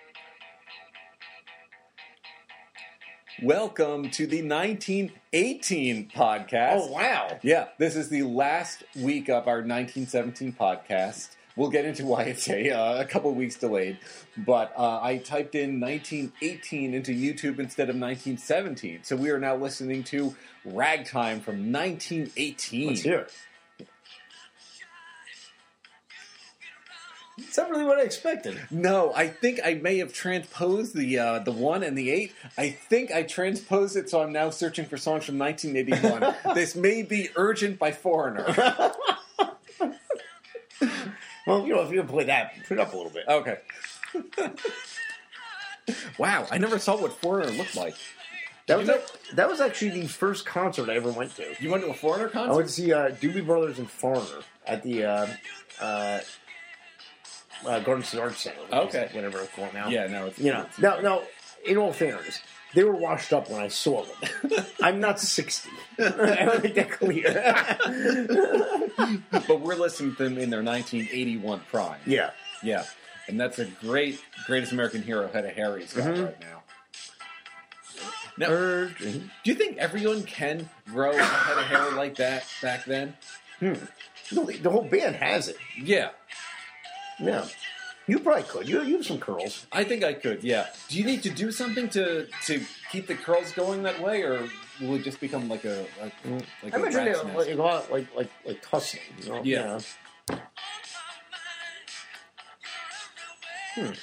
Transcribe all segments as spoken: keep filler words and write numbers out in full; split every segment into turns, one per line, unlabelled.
Welcome to the nineteen eighteen podcast.
Oh, wow.
Yeah, this is the last week of our nineteen seventeen podcast. We'll get into why it's a, uh, a couple weeks delayed. But uh, I typed in nineteen eighteen into YouTube instead of nineteen seventeen. So we are now listening to Ragtime from nineteen eighteen.
Let's hear it. It's not really what I expected.
No, I think I may have transposed the uh, the one and the eight. I think I transposed it, so I'm now searching for songs from nineteen eighty-one. This may be Urgent by Foreigner.
Well, you know, if you're going to play that, put it up a little bit.
Okay. Wow, I never saw what Foreigner looked like.
That was, a, that was actually the first concert I ever went to.
You went to a Foreigner concert?
I went to see uh, Doobie Brothers and Foreigner at the uh, uh, uh, Garden State Arts Center.
Okay.
Whatever it's called now.
Yeah, no. It's,
you know,
it's,
now, now, in all fairness, they were washed up when I saw them. I'm not sixty. I want to make that clear.
But we're listening to them in their nineteen eighty-one prime.
Yeah.
Yeah. And that's a great, Greatest American Hero head of Harry's got
Mm-hmm.
right now. Now,
Urgent.
do you think everyone can grow a head of hair like that back then?
Hmm. No, the, the whole band has it.
Yeah.
Yeah. You probably could. You, you have some curls.
I think I could, yeah. Do you need to do something to to keep the curls going that way, or will it just become like a, a like
I
a
imagine
rat's
they
nest?
like, a lot like like like tussling. You know?
Yeah.
Hmm.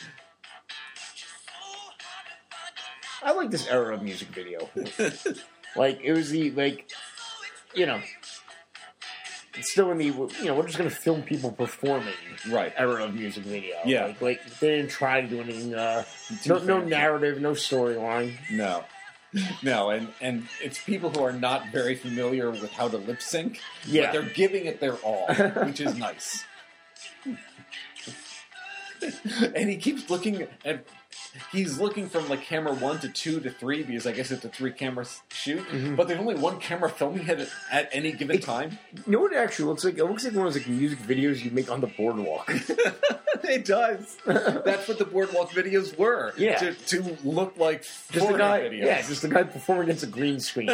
I like this era of music video. Like it was the like, you know, it's still in the you know we're just gonna film people performing
Right.
era of music video.
Yeah.
Like, like they didn't try to do anything. Uh, no, no narrative, no storyline.
No. No, and, and it's people who are not very familiar with how to lip sync,
Yeah.
but they're giving it their all, which is nice. And he keeps looking at, he's looking from like camera one to two to three, because I guess it's a three camera shoot,
Mm-hmm.
but there's only one camera filming it at any given time.
You know what it actually looks like? It looks like one of those like music videos you make on the boardwalk.
It does. That's what the Boardwalk videos were.
Yeah.
To, to look like
Just a
Foreigner
guy,
videos.
yeah, just a guy performing against a green screen.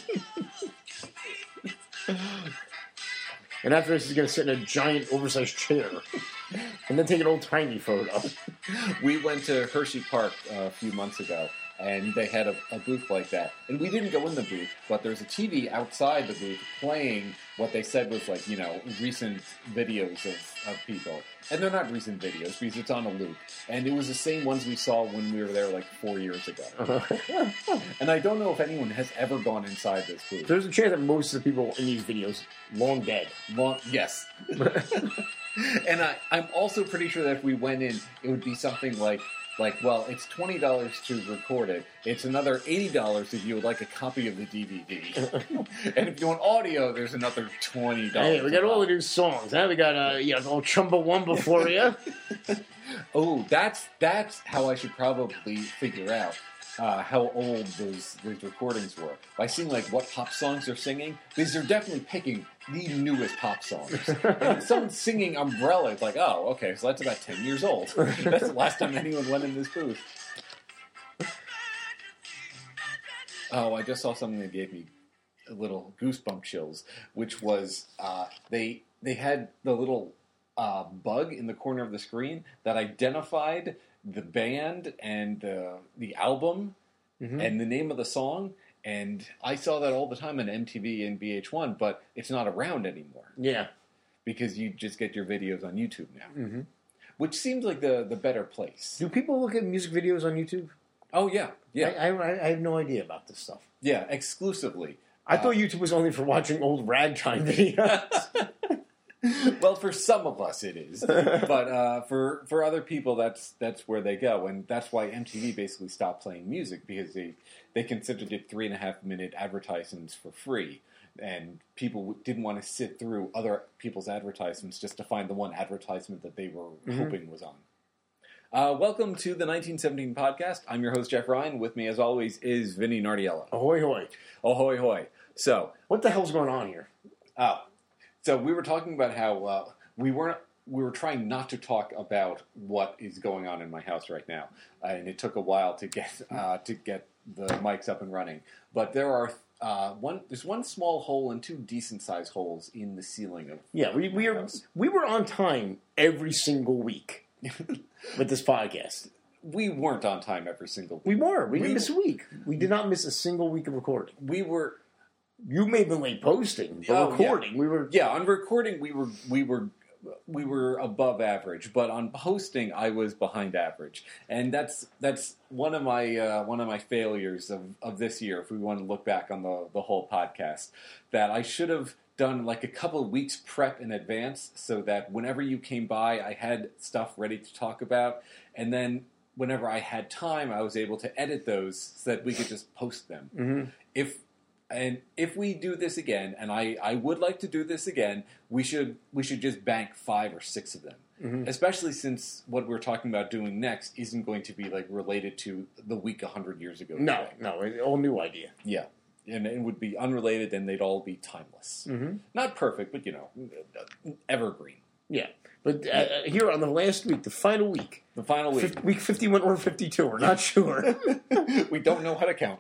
And after this, he's going to sit in a giant, oversized chair. And then take an old-timey photo.
We went to Hershey Park uh, a few months ago, and they had a, a booth like that. And we didn't go in the booth, but there's a T V outside the booth playing what they said was like, you know, recent videos of, of people. And they're not recent videos, because it's on a loop. And it was the same ones we saw when we were there like four years ago. And I don't know if anyone has ever gone inside this booth.
There's a chance that most of the people in these videos long dead.
Long, yes. And I, I'm also pretty sure that if we went in, it would be something like, like, well, it's twenty dollars to record it. It's another eighty dollars if you would like a copy of the D V D. And if you want audio, there's another twenty dollars.
Hey, we got all the new songs. Huh? We got uh, yeah, old Chumbawamba for you.
Oh, that's that's how I should probably figure out uh, how old those those recordings were. By seeing like what pop songs they're singing, because they're definitely picking the newest pop songs. And if someone's singing Umbrella, it's like, oh, okay, so that's about ten years old. That's the last time anyone went in this booth. Oh, I just saw something that gave me a little goosebump chills, which was uh, they they had the little uh, bug in the corner of the screen that identified the band and uh, the album
Mm-hmm.
and the name of the song. And I saw that all the time on M T V and V H one, but it's not around anymore
Yeah.
because you just get your videos on YouTube now,
Mm-hmm.
which seems like the, the better place.
Do people look at music videos on YouTube?
Oh, yeah. Yeah.
I, I, I have no idea about this stuff.
Yeah, exclusively.
I
Uh,
thought YouTube was only for watching old ragtime videos.
Well, for some of us it is, but uh, for for other people, that's that's where they go, and that's why M T V basically stopped playing music, because they they considered it three and a half minute advertisements for free, and people didn't want to sit through other people's advertisements just to find the one advertisement that they were
Mm-hmm.
hoping was on. Uh, welcome to the nineteen seventeen podcast. I'm your host, Jeff Ryan. With me, as always, is Vinny Nardiello.
Ahoy, hoy.
Ahoy, hoy. So,
What the hell's going on here?
oh, so we were talking about how uh, we weren't we were trying not to talk about what is going on in my house right now, uh, and it took a while to get uh, to get the mics up and running. But there are uh, one there's one small hole and two decent sized holes in the ceiling of
Yeah, we we
my
are
house.
we were on time every single week with this podcast.
We weren't on time every single week.
We were. We didn't
We-
miss a week. We did not miss a single week of recording.
We were
You may have been late posting, but
Oh,
recording, we were.
yeah on recording we were we were. We were above average, but on posting, I was behind average, and that's that's one of my uh, one of my failures of, of this year. If we want to look back on the the whole podcast, that I should have done like a couple of weeks prep in advance, so that whenever you came by, I had stuff ready to talk about, and then whenever I had time, I was able to edit those so that we could just post them.
Mm-hmm.
If And if we do this again, and I, I would like to do this again, we should we should just bank five or six of them.
Mm-hmm.
Especially since what we're talking about doing next isn't going to be like related to the week a hundred years ago.
No,
today.
no, an all new idea.
Yeah, and it would be unrelated, and they'd all be timeless.
Mm-hmm.
Not perfect, but you know, evergreen.
Yeah, but uh, here on the last week, the final week,
The final week,
fif- week fifty-one or fifty-two, we're not sure.
we don't know how to count,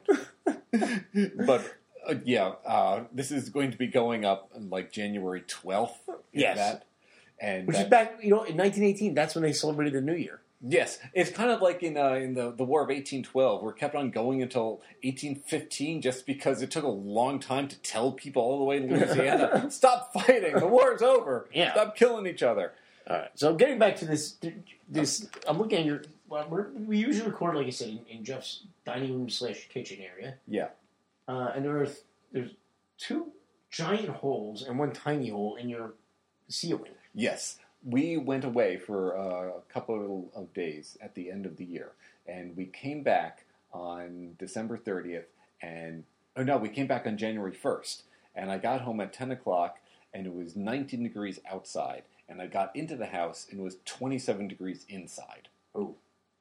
but. Uh, yeah, uh, this is going to be going up on like January twelfth.
Yes.
That. And
Which
that,
is back, you know, in nineteen eighteen, that's when they celebrated the New Year.
Yes, it's kind of like in uh, in the, the War of eighteen twelve, where it kept on going until eighteen fifteen, just because it took a long time to tell people all the way in Louisiana, stop fighting, the war's over,
Yeah.
stop killing each other.
All right, so getting back to this, this I'm looking at your, well, we're, we usually record, like I said, in, in Jeff's dining room slash kitchen area.
Yeah.
Uh, and there are th- there's two giant holes and one tiny hole in your ceiling.
Yes, we went away for uh, a couple of days at the end of the year, and we came back on December thirtieth, and oh no, we came back on January first, and I got home at ten o'clock, and it was nineteen degrees outside, and I got into the house, and it was twenty-seven degrees inside.
Oh.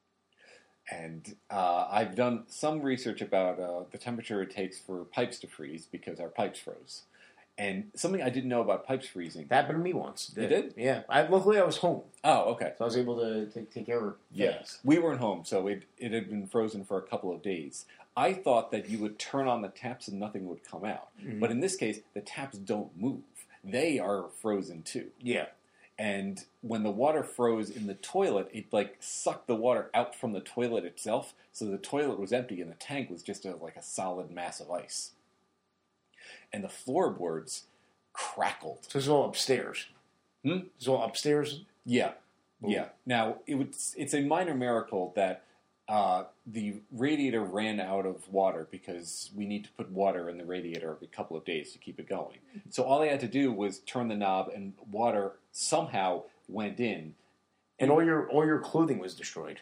And uh, I've done some research about uh, the temperature it takes for pipes to freeze because our pipes froze. And something I didn't know about pipes freezing.
That happened to me once.
It did?
Yeah. I, luckily, I was home,
Oh, okay.
so I was able to take, take care of it.
Yes. We weren't home, so it, it had been frozen for a couple of days. I thought that you would turn on the taps and nothing would come out.
Mhm.
But in this case, the taps don't move. They are frozen too.
Yeah.
And when the water froze in the toilet, it like sucked the water out from the toilet itself, so the toilet was empty and the tank was just a, like a solid mass of ice. And the floorboards crackled.
So it's all upstairs.
Hmm?
It's all upstairs.
Yeah,
Ooh.
yeah. Now it would, it's a minor miracle that uh, the radiator ran out of water because we need to put water in the radiator every couple of days to keep it going. So all I had to do was turn the knob, and water somehow went in.
And all your all your clothing was destroyed.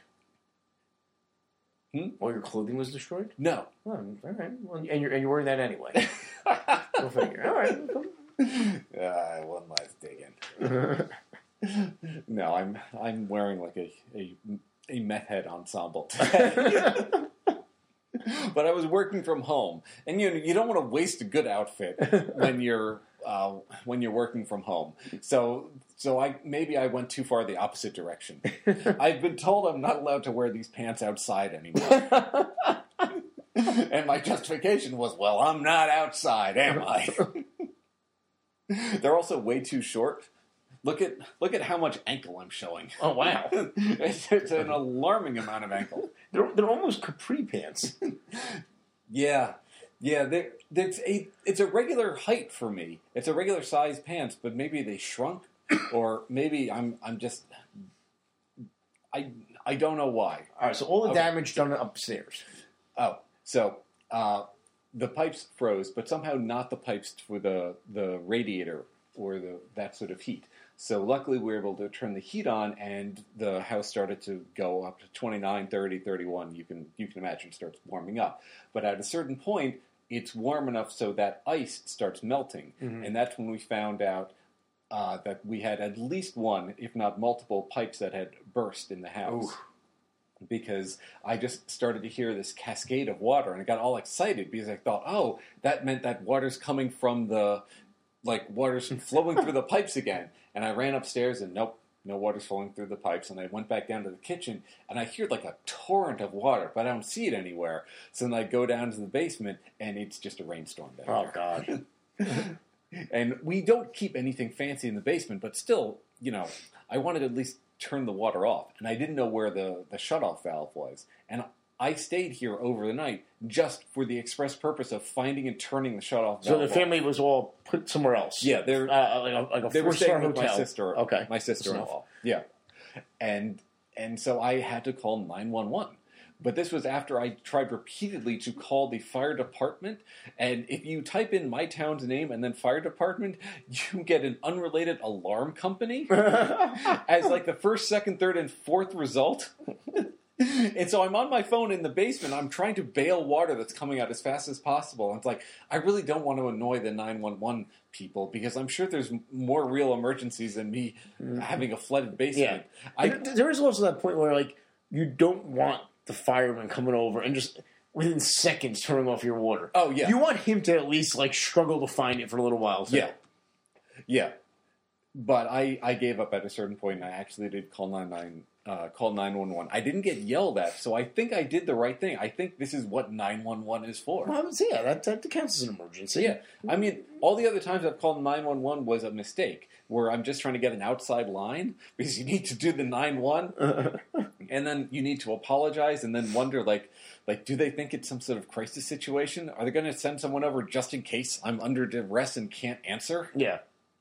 Hmm?
All your clothing was destroyed?
No.
Oh, all right. Well, and you're and you're wearing that anyway. Go figure. All right.
uh, one last dig in. No, I'm I'm wearing like a a, a meth head ensemble today. But I was working from home, and you you don't want to waste a good outfit when you're uh, when you're working from home. So so I maybe I went too far the opposite direction. I've been told I'm not allowed to wear these pants outside anymore. And my justification was, well, I'm not outside, am I? They're also way too short. Look at look at how much ankle I'm showing.
Oh wow!
it's, it's an alarming amount of ankle.
They're they're almost capri pants.
Yeah, yeah. They, it's a it's a regular height for me. It's a regular size pants, but maybe they shrunk, or maybe I'm I'm just I I don't know why.
All right. So all the
Okay.
damage done upstairs.
Oh, so uh, the pipes froze, but somehow not the pipes for the the radiator or the that sort of heat. So luckily we were able to turn the heat on, and the house started to go up to twenty-nine, thirty, thirty-one. You can you can imagine it starts warming up. But at a certain point, it's warm enough so that ice starts melting.
Mhm.
And that's when we found out uh, that we had at least one, if not multiple, pipes that had burst in the house.
Ooh.
Because I just started to hear this cascade of water, and I got all excited because I thought, oh, that meant that water's coming from the, like, water's flowing through the pipes again. And I ran upstairs, and nope, No water's flowing through the pipes. And I went back down to the kitchen, and I hear like a torrent of water, but I don't see it anywhere. So then I go down to the basement, and it's just a rainstorm down
Oh,
there.
God.
And we don't keep anything fancy in the basement, but still, you know, I wanted to at least turn the water off. And I didn't know where the, the shutoff valve was. And I stayed here over the night just for the express purpose of finding and turning the shutoff valve
So the
off.
family was all put somewhere else?
Yeah, they're...
Uh, like a, like a
They were
four-star
staying with
hotel?
my sister.
Okay.
My sister-in-law. Yeah. And and so I had to call nine one one. But this was after I tried repeatedly to call the fire department. And if you type in my town's name and then fire department, you get an unrelated alarm company as like the first, second, third, and fourth result. And so I'm on my phone in the basement. I'm trying to bail water that's coming out as fast as possible. And it's like, I really don't want to annoy the nine one one people because I'm sure there's more real emergencies than me mm-hmm. having a flooded basement.
Yeah.
I,
there is also that point where, like, you don't want the fireman coming over and just within seconds turning off your water.
Oh, yeah.
You want him to at least, like, struggle to find it for a little while. So.
Yeah. Yeah. But I, I gave up at a certain point, and I actually did call nine nine uh, call nine one one. I didn't get yelled at, so I think I did the right thing. I think this is what nine one one is for.
Well, I would say, yeah, that, that counts as an emergency.
Yeah. I mean, all the other times I've called nine one one was a mistake, where I'm just trying to get an outside line, because you need to do the nine one, and then you need to apologize, and then wonder, like, like, do they think it's some sort of crisis situation? Are they going to send someone over just in case I'm under duress and can't answer?
Yeah.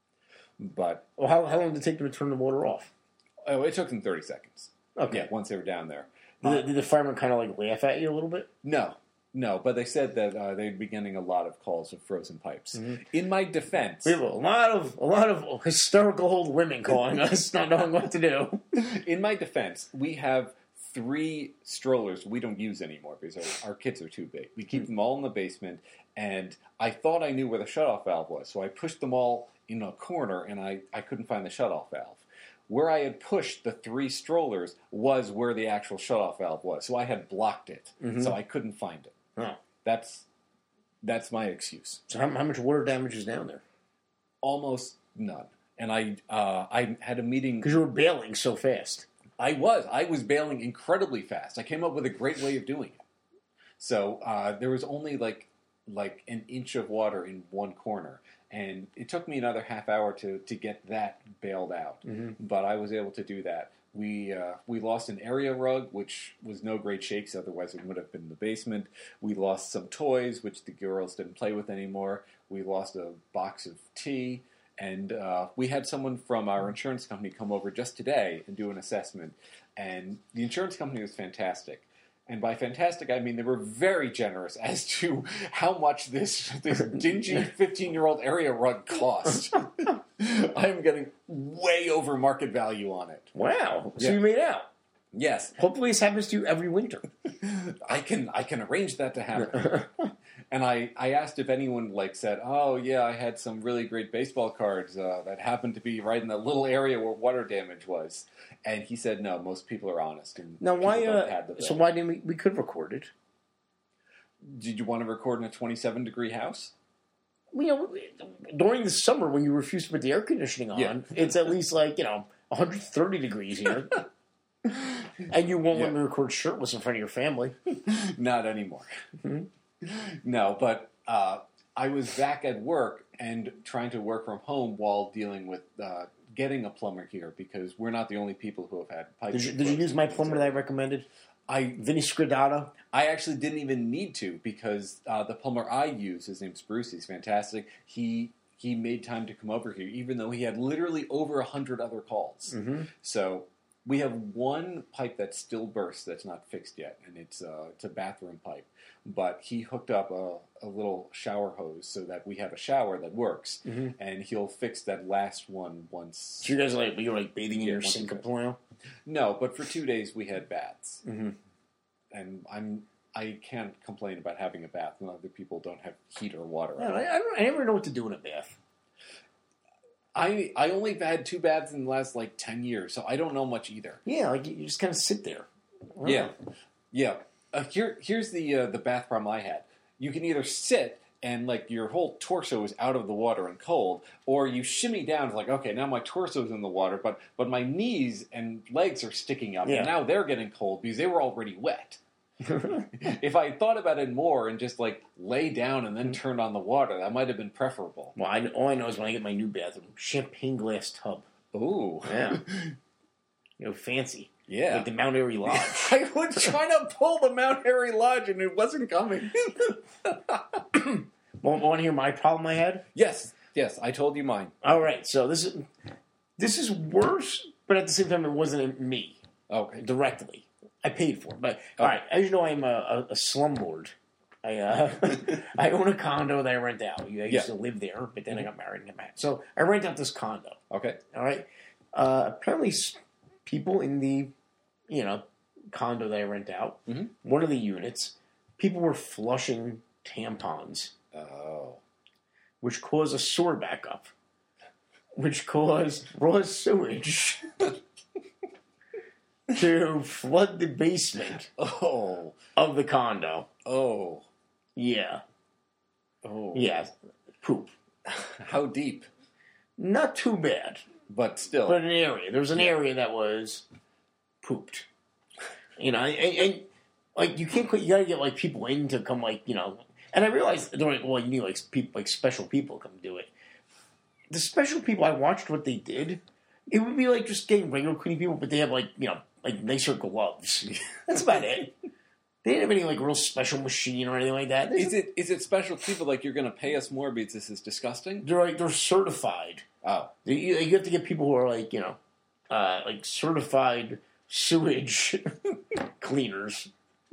But
well, how, how long did it take them to turn the water off?
Oh, it took them thirty seconds.
Okay.
Yeah, once they were down there.
Did, uh, the, did the firemen kind of like laugh at you a little bit?
No, no. But they said that uh, they'd be getting a lot of calls of frozen pipes. Mm-hmm. In my defense,
we have a lot of a lot of hysterical old women calling us, not knowing what to do.
In my defense, we have three strollers we don't use anymore because our, our kids are too big. We keep mm-hmm. them all in the basement, and I thought I knew where the shutoff valve was, so I pushed them all in a corner, and I, I couldn't find the shutoff valve. Where I had pushed the three strollers was where the actual shutoff valve was, so I had blocked it, mm-hmm. so I couldn't find it.
Oh.
That's that's my excuse.
So how, how much water damage is down there?
Almost none. And I uh, I had a meeting...
Because you were bailing so fast.
I was. I was bailing incredibly fast. I came up with a great way of doing it. So uh, there was only like like an inch of water in one corner. And it took me another half hour to, to get that bailed out. Mm-hmm. But I was able to do that. We uh, we lost an area rug, which was no great shakes. Otherwise, it would have been in the basement. We lost some toys, which the girls didn't play with anymore. We lost a box of tea. And uh, we had someone from our insurance company come over just today and do an assessment. And the insurance company was fantastic. And by fantastic, I mean they were very generous as to how much this this dingy fifteen-year-old area rug cost. I'm getting way over market value on it.
Wow. So
yeah.
you made out.
Yes.
Hopefully this happens to you every winter.
I can I can arrange that to happen. And I, I asked if anyone like said, oh yeah, I had some really great baseball cards uh, that happened to be right in the little area where water damage was. And he said, no, most people are honest. And
now why? Uh, so why didn't we? We could have recorded.
Did you want to record in a twenty-seven degree house?
You know, during the summer when you refuse to put the air conditioning on, yeah. It's at least like you know one hundred thirty degrees here. And you won't yeah. want to record shirtless in front of your family.
Not anymore. Mm-hmm. No, but uh, I was back at work and trying to work from home while dealing with uh, getting a plumber here because we're not the only people who have had pipes.
Did you, did you use my plumber that I recommended?
I
Vinny Scridato?
I actually didn't even need to because uh, the plumber I use, his name's Bruce, he's fantastic. He he made time to come over here even though he had literally over a hundred other calls. Mm-hmm. So we have one pipe that's still burst that's not fixed yet, and it's, uh, it's a bathroom pipe. But he hooked up a, a little shower hose so that we have a shower that works, mm-hmm. and he'll fix that last one once.
So you guys like you're like bathing in yeah, your sink up now?
No, but for two days we had baths, mm-hmm. and I'm I can't complain about having a bath when other people don't have heat or water.
Yeah, I, I, don't, I never know what to do in a bath.
I I only had two baths in the last like ten years, so I don't know much either.
Yeah, like you just kind of sit there.
Yeah, yeah. Uh, here here's the uh, the bath problem I had. You can either sit and like your whole torso is out of the water and cold, or you shimmy down, it's like, okay, now my torso's in the water, but but my knees and legs are sticking up,
Yeah.
and now they're getting cold because they were already wet. If I thought about it more and just like lay down and then turned on the water, that might have been preferable.
Well, I, all I know is when I get my new bathroom, champagne glass tub.
Ooh.
Yeah. You know, fancy.
Yeah.
Like the Mount Airy Lodge.
I was trying to pull the Mount Airy Lodge and it wasn't coming.
Want, want to hear my problem I had?
Yes, yes, I told you mine.
All right, so this is this is worse, but at the same time, it wasn't me
Okay.
directly. I paid for it, but all right. As you know, I'm a, a, a slumlord. I uh, I own a condo that I rent out. I used
Yeah.
to live there, but then I got married and got married. So I rent out this condo.
Okay.
All right. Uh, apparently, s- people in the you know condo that I rent out,
Mhm.
one of the units, people were flushing tampons,
Oh.
which caused a sewer backup, which caused raw sewage to flood the basement
Oh.
of the condo.
Oh.
Yeah,
Oh.
yeah, poop.
How deep?
Not too bad,
But still.
but an area. There was an
Yeah.
area that was pooped. You know, and, and like you can't. You gotta get like people in to come, like you know. And I realized, during, well, you need like people, like special people to come do it. The special people, I watched what they did. It would be like just getting regular cleaning people, but they have like you know like nicer gloves. That's about it. They didn't have any like real special machine or anything like that.
Is it is it special people like you're going to pay us more because this is disgusting?
They're like they're certified.
Oh.
You, you have to get people who are like you know, uh, like certified sewage cleaners.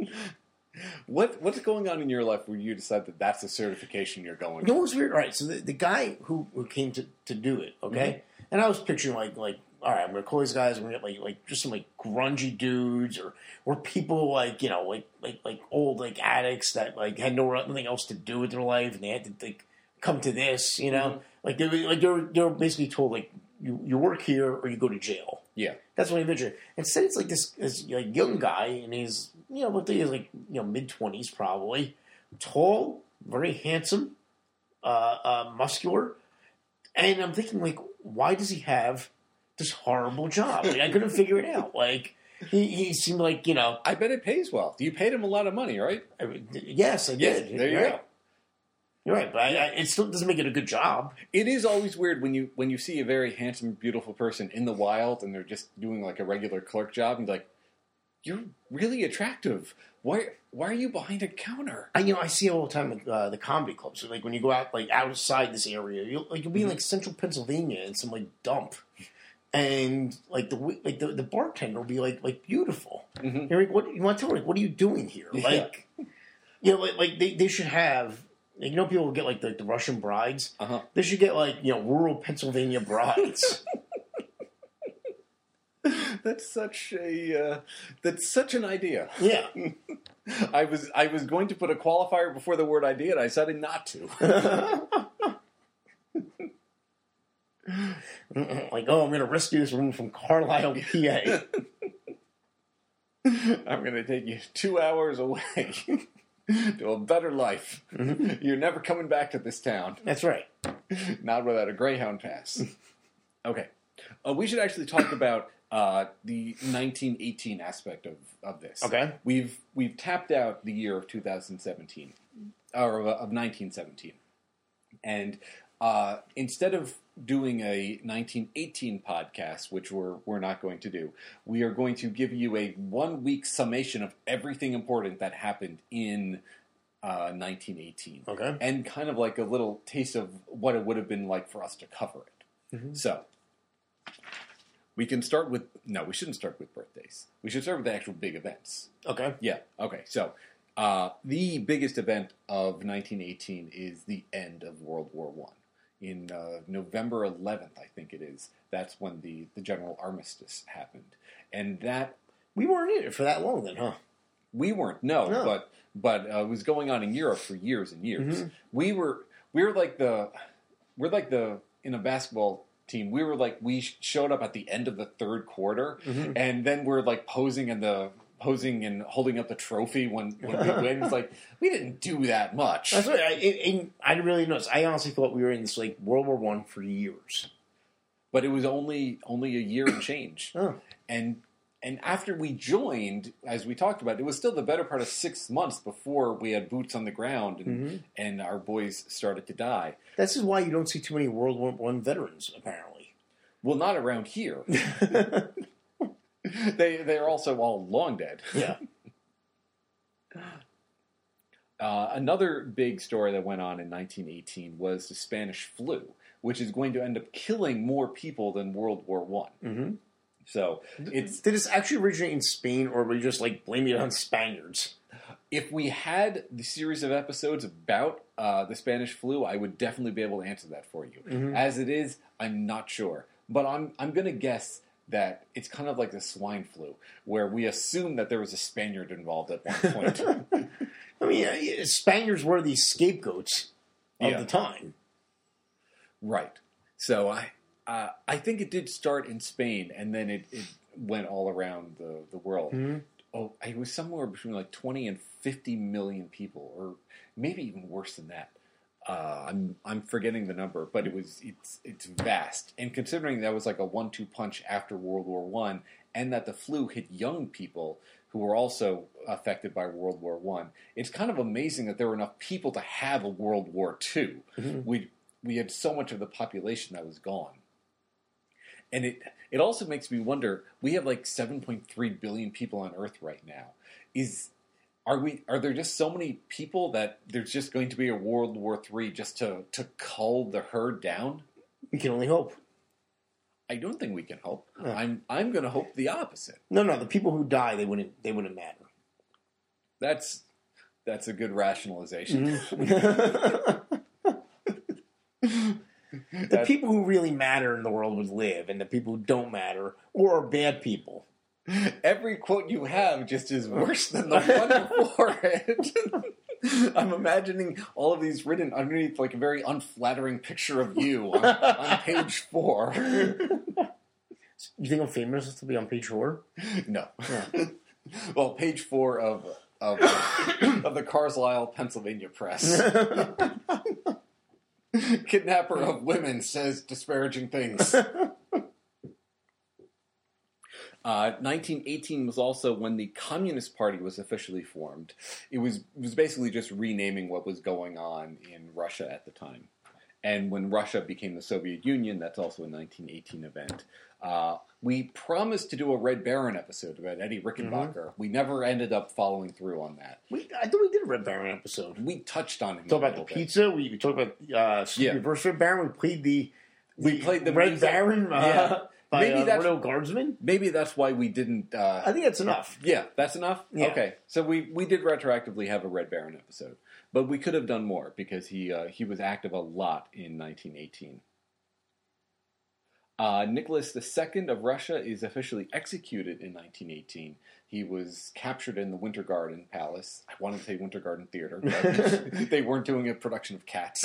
What what's going on in your life where you decide that that's the certification you're going
You know what's weird? All right, so the, the guy who, who came to, to do it, okay, and I was picturing like like all right, I'm gonna call these guys. I'm gonna get like like just some like grungy dudes or or people like you know like like like old like addicts that like had no nothing else to do with their life and they had to like come to this, you know,
Mhm.
like they were like they were they were basically told like you you work here or you go to jail.
Yeah.
That's what I pictured. Instead, it's like this, this like young guy, and he's you know, I think he's like you know mid twenties probably, tall, very handsome, uh, uh, muscular, and I'm thinking like, why does he have this horrible job? Like, I couldn't figure it out. Like he, he seemed like you know,
I bet it pays well. You paid him a lot of money, right?
I, yes, I
Yes,
did.
there you
You're
go.
right. You're right, but I, I, it still doesn't make it a good job.
It is always weird when you when you see a very handsome, beautiful person in the wild and they're just doing like a regular clerk job and you're like, you're really attractive. Why why are you behind a counter?
I, you know, I see it all the time at uh, the comedy clubs. So, like when you go out, like outside this area, you'll like you'll be in like central Pennsylvania in some like dump, and like the like the, the bartender will be like like beautiful.
Mhm.
You're like, what you want to tell her? Like, what are you doing here?
Yeah.
Like, you know, like, like they, they should have. Like, you know, people get like the, the Russian brides.
Uh-huh.
They should get like you know rural Pennsylvania brides.
That's such a uh, that's such an idea.
Yeah.
I was I was going to put a qualifier before the word idea, and I decided not to.
Like, oh, I'm going to rescue this woman from Carlisle, P A.
I'm going to take you two hours away to a better life. You're never coming back to this town.
That's right.
Not without a Greyhound pass. Okay. Uh, we should actually talk about uh, the nineteen eighteen aspect of, of this.
Okay.
We've we've tapped out the year of two thousand seventeen, or of, of nineteen seventeen. And uh, instead of doing a nineteen eighteen podcast, which we're we're not going to do, we are going to give you a one-week summation of everything important that happened in uh, nineteen eighteen.
Okay.
And kind of like a little taste of what it would have been like for us to cover it.
Mhm.
So, we can start with... No, we shouldn't start with birthdays. We should start with the actual big events.
Okay.
Yeah, okay. So, uh, the biggest event of nineteen eighteen is the end of World War One. In uh, November eleventh, I think it is, that's when the, the general armistice happened. And that...
We weren't in it for that long then, huh?
We weren't, no,
No.
but but uh, it was going on in Europe for years and years.
Mhm.
We were we were like the we're like the in a basketball team. We were like we sh- showed up at the end of the third quarter,
Mhm.
and then we're like posing in the posing and holding up the trophy when, when we win. It's like, we didn't do that much.
That's what I, and I really noticed. I honestly thought we were in this like World War One for years.
But it was only only a year and change.
Oh.
And and after we joined, as we talked about, it was still the better part of six months before we had boots on the ground and,
mm-hmm.
and our boys started to die.
This is why you don't see too many World War One veterans, apparently.
Well, not around here. they they're also all long dead.
Yeah.
Uh, another big story that went on in nineteen eighteen was the Spanish flu, which is going to end up killing more people than World War One.
Mm-hmm.
So it's
did this actually originate in Spain, or were we just like blaming it on Spaniards?
If we had the series of episodes about uh, the Spanish flu, I would definitely be able to answer that for you.
Mm-hmm.
As it is, I'm not sure, but I'm I'm going to guess that it's kind of like the swine flu, where we assume that there was a Spaniard involved at one point.
I mean, uh, Spaniards were the scapegoats of
yeah.
the time,
right? So I. Uh, I think it did start in Spain, and then it, it went all around the, the world.
Mm-hmm.
Oh, it was somewhere between like twenty and fifty million people, or maybe even worse than that. Uh, I'm I'm forgetting the number, but it was it's it's vast. And considering that was like a one two punch after World War One, and that the flu hit young people who were also affected by World War One, it's kind of amazing that there were enough people to have a World War Two. Mm-hmm. We we had so much of the population that was gone. And it it also makes me wonder, we have like seven point three billion people on Earth right now. Is are we are there just so many people that there's just going to be a World War Three just to, to cull the herd down?
We can only hope.
I don't think we can hope.
No.
I'm I'm gonna hope the opposite.
No, no, the people who die, they wouldn't they wouldn't matter.
That's that's a good rationalization.
Mm-hmm. The people who really matter in the world would live, and the people who don't matter or are bad people.
Every quote you have just is worse than the one before it. I'm imagining all of these written underneath like a very unflattering picture of you on, on page four.
You think I'm famous to be on page four?
No.
Yeah.
Well, page four of of, of the Carlisle, Pennsylvania Press. Kidnapper of women says disparaging things. Uh, nineteen eighteen was also when the Communist Party was officially formed. It was it was basically just renaming what was going on in Russia at the time. And when Russia became the Soviet Union, that's also a nineteen eighteen event. Uh, we promised to do a Red Baron episode about Eddie Rickenbacker. Mm-hmm. We never ended up following through on that.
We, I thought we did a Red Baron episode.
We touched on him.
We talked about the bit. Pizza. We, we talked about uh,
yeah.
Reverse Red Baron. We played the, the
we played the
Red
music.
Baron. Uh,
yeah.
By,
maybe
uh,
that's
Royal Guardsman.
Maybe that's why we didn't. Uh,
I think that's enough.
Yeah, that's enough.
Yeah.
Okay, so we, we did retroactively have a Red Baron episode, but we could have done more because he uh, he was active a lot in nineteen eighteen. Uh, Nicholas the Second of Russia is officially executed in nineteen eighteen. He was captured in the Winter Garden Palace. I wanted to say Winter Garden Theater, but they weren't doing a production of Cats.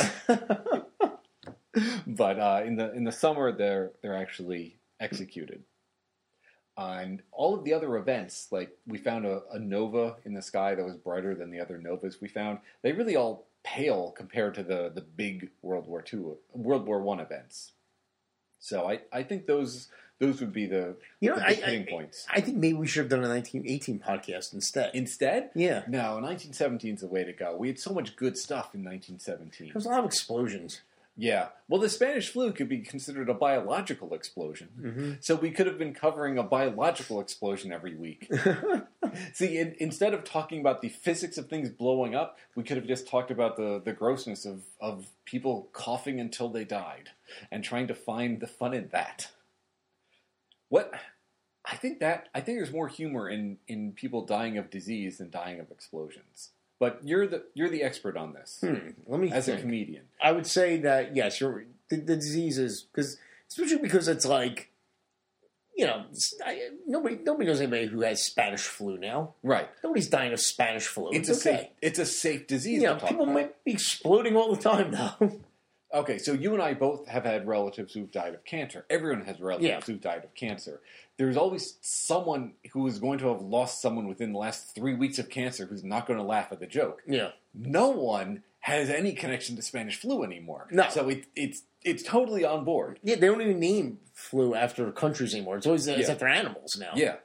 But uh, in the in the summer, they're they're actually executed. Uh, and all of the other events, like we found a, a nova in the sky that was brighter than the other novas we found. They really all pale compared to the the big World War Two, World War One events. So I, I think those those would be the,
you know,
the
I,
hitting
I,
points.
I think maybe we should have done a nineteen eighteen podcast instead.
Instead?
Yeah.
No, nineteen seventeen is the way to go. We had so much good stuff in nineteen seventeen.
There was a lot of explosions.
Yeah. Well, the Spanish flu could be considered a biological explosion.
Mm-hmm.
So we could have been covering a biological explosion every week. See, in, instead of talking about the physics of things blowing up, we could have just talked about the, the grossness of, of people coughing until they died and trying to find the fun in that. What? I think that I think there's more humor in, in people dying of disease than dying of explosions. But you're the you're the expert on this.
Hmm. Let me
as
think.
a comedian.
I would say that yes, you're the, the disease is because especially because it's like you know I, nobody nobody knows anybody who has Spanish flu now.
Right.
Nobody's dying of Spanish flu.
It's,
it's
a
okay.
safe. It's a safe disease.
Yeah,
we're
people
about.
might be exploding all the time now.
Okay, so you and I both have had relatives who've died of cancer. Everyone has relatives
Yeah.
who've died of cancer. There's always someone who is going to have lost someone within the last three weeks of cancer who's not going to laugh at the joke.
Yeah.
No one has any connection to Spanish flu anymore.
No.
So it, it's it's totally on board.
Yeah, they don't even name flu after countries anymore. It's always it's
Yeah.
after animals now.
Yeah.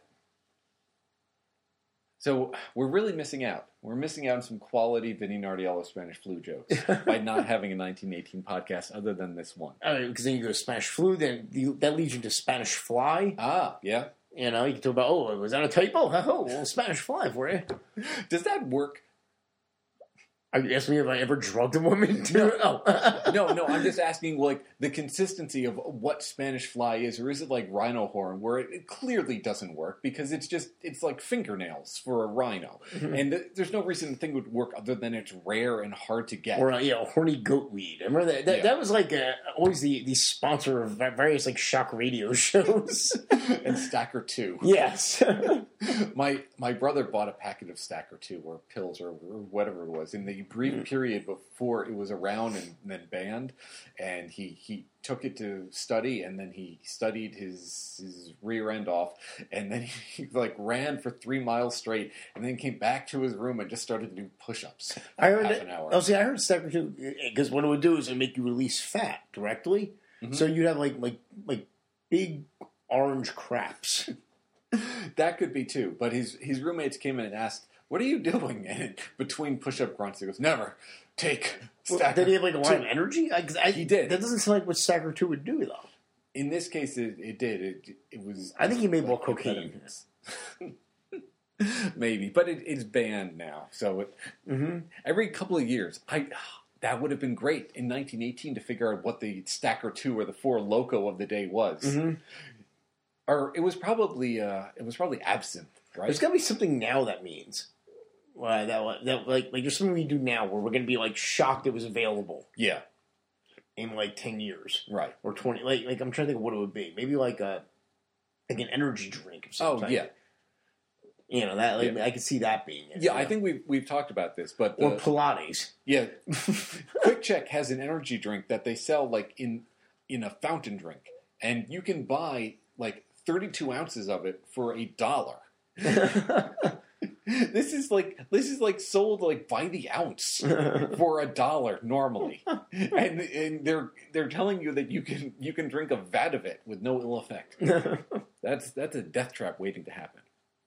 So we're really missing out. We're missing out on some quality Vinny Nardiello Spanish flu jokes by not having a nineteen eighteen podcast other than this one.
Because then you go to Spanish flu, then you, that leads you to Spanish fly.
Ah, yeah.
You know, you can talk about, oh, was that a typo? Oh, well, Spanish fly for you.
Does that work?
Are you asking me if I ever drugged a woman?
No.
Oh.
No, no, I'm just asking, like, the consistency of what Spanish fly is, or is it like rhino horn, where it, it clearly doesn't work, because it's just, it's like fingernails for a rhino.
Mm-hmm.
And th- there's no reason to think it would work other than it's rare and hard to get.
Or, uh, yeah, horny goat weed. I remember that. That,
Yeah.
that was like uh, always the, the sponsor of various, like, shock radio shows.
And Stacker two.
Yes.
My my brother bought a packet of Stacker two, or pills, or, or whatever it was, in the brief
Mm.
period before it was around and then banned, and he, he took it to study, and then he studied his his rear end off, and then he like ran for three miles straight, and then came back to his room and just started to do push-ups for
I heard
half
that.
an hour.
Oh, see, I heard Stacker too, because what it would do is it would make you release fat directly.
Mhm.
So you'd have like like like big orange craps.
That could be too, but his his roommates came in and asked, "What are you doing?" And between push-up grunts, he goes, "Never take Stacker."
Did he have like a lot of
two."
energy? I, 'cause I,
He did.
That doesn't sound like what Stacker two would do, though.
In this case, it, it did. It, it was.
I think he made more
like
cocaine.
amphetamines. Maybe, but it, it's banned now. So it,
Mm-hmm.
every couple of years, I that would have been great in nineteen eighteen to figure out what the Stacker two or the Four Loco of the day was.
Mm-hmm.
Or it was probably uh, it was probably absinthe, right?
There's got to be something now that means. Uh, that, that like like there's something we do now where we're going to be like shocked it was available
Yeah,
in like ten years
right.
or twenty. Like like I'm trying to think of what it would be. Maybe like a like an energy drink of some
Oh
type.
yeah,
You know that like,
Yeah.
I could see that being it.
yeah.
you
I
know?
think we've we've talked about this, but
or
the,
Pilates.
yeah, Quick Check has an energy drink that they sell like in in a fountain drink, and you can buy like thirty-two ounces of it for a dollar. This is like this is like sold like by the ounce for a dollar normally, and and they're they're telling you that you can you can drink a vat of it with no ill effect. That's that's a death trap waiting to happen.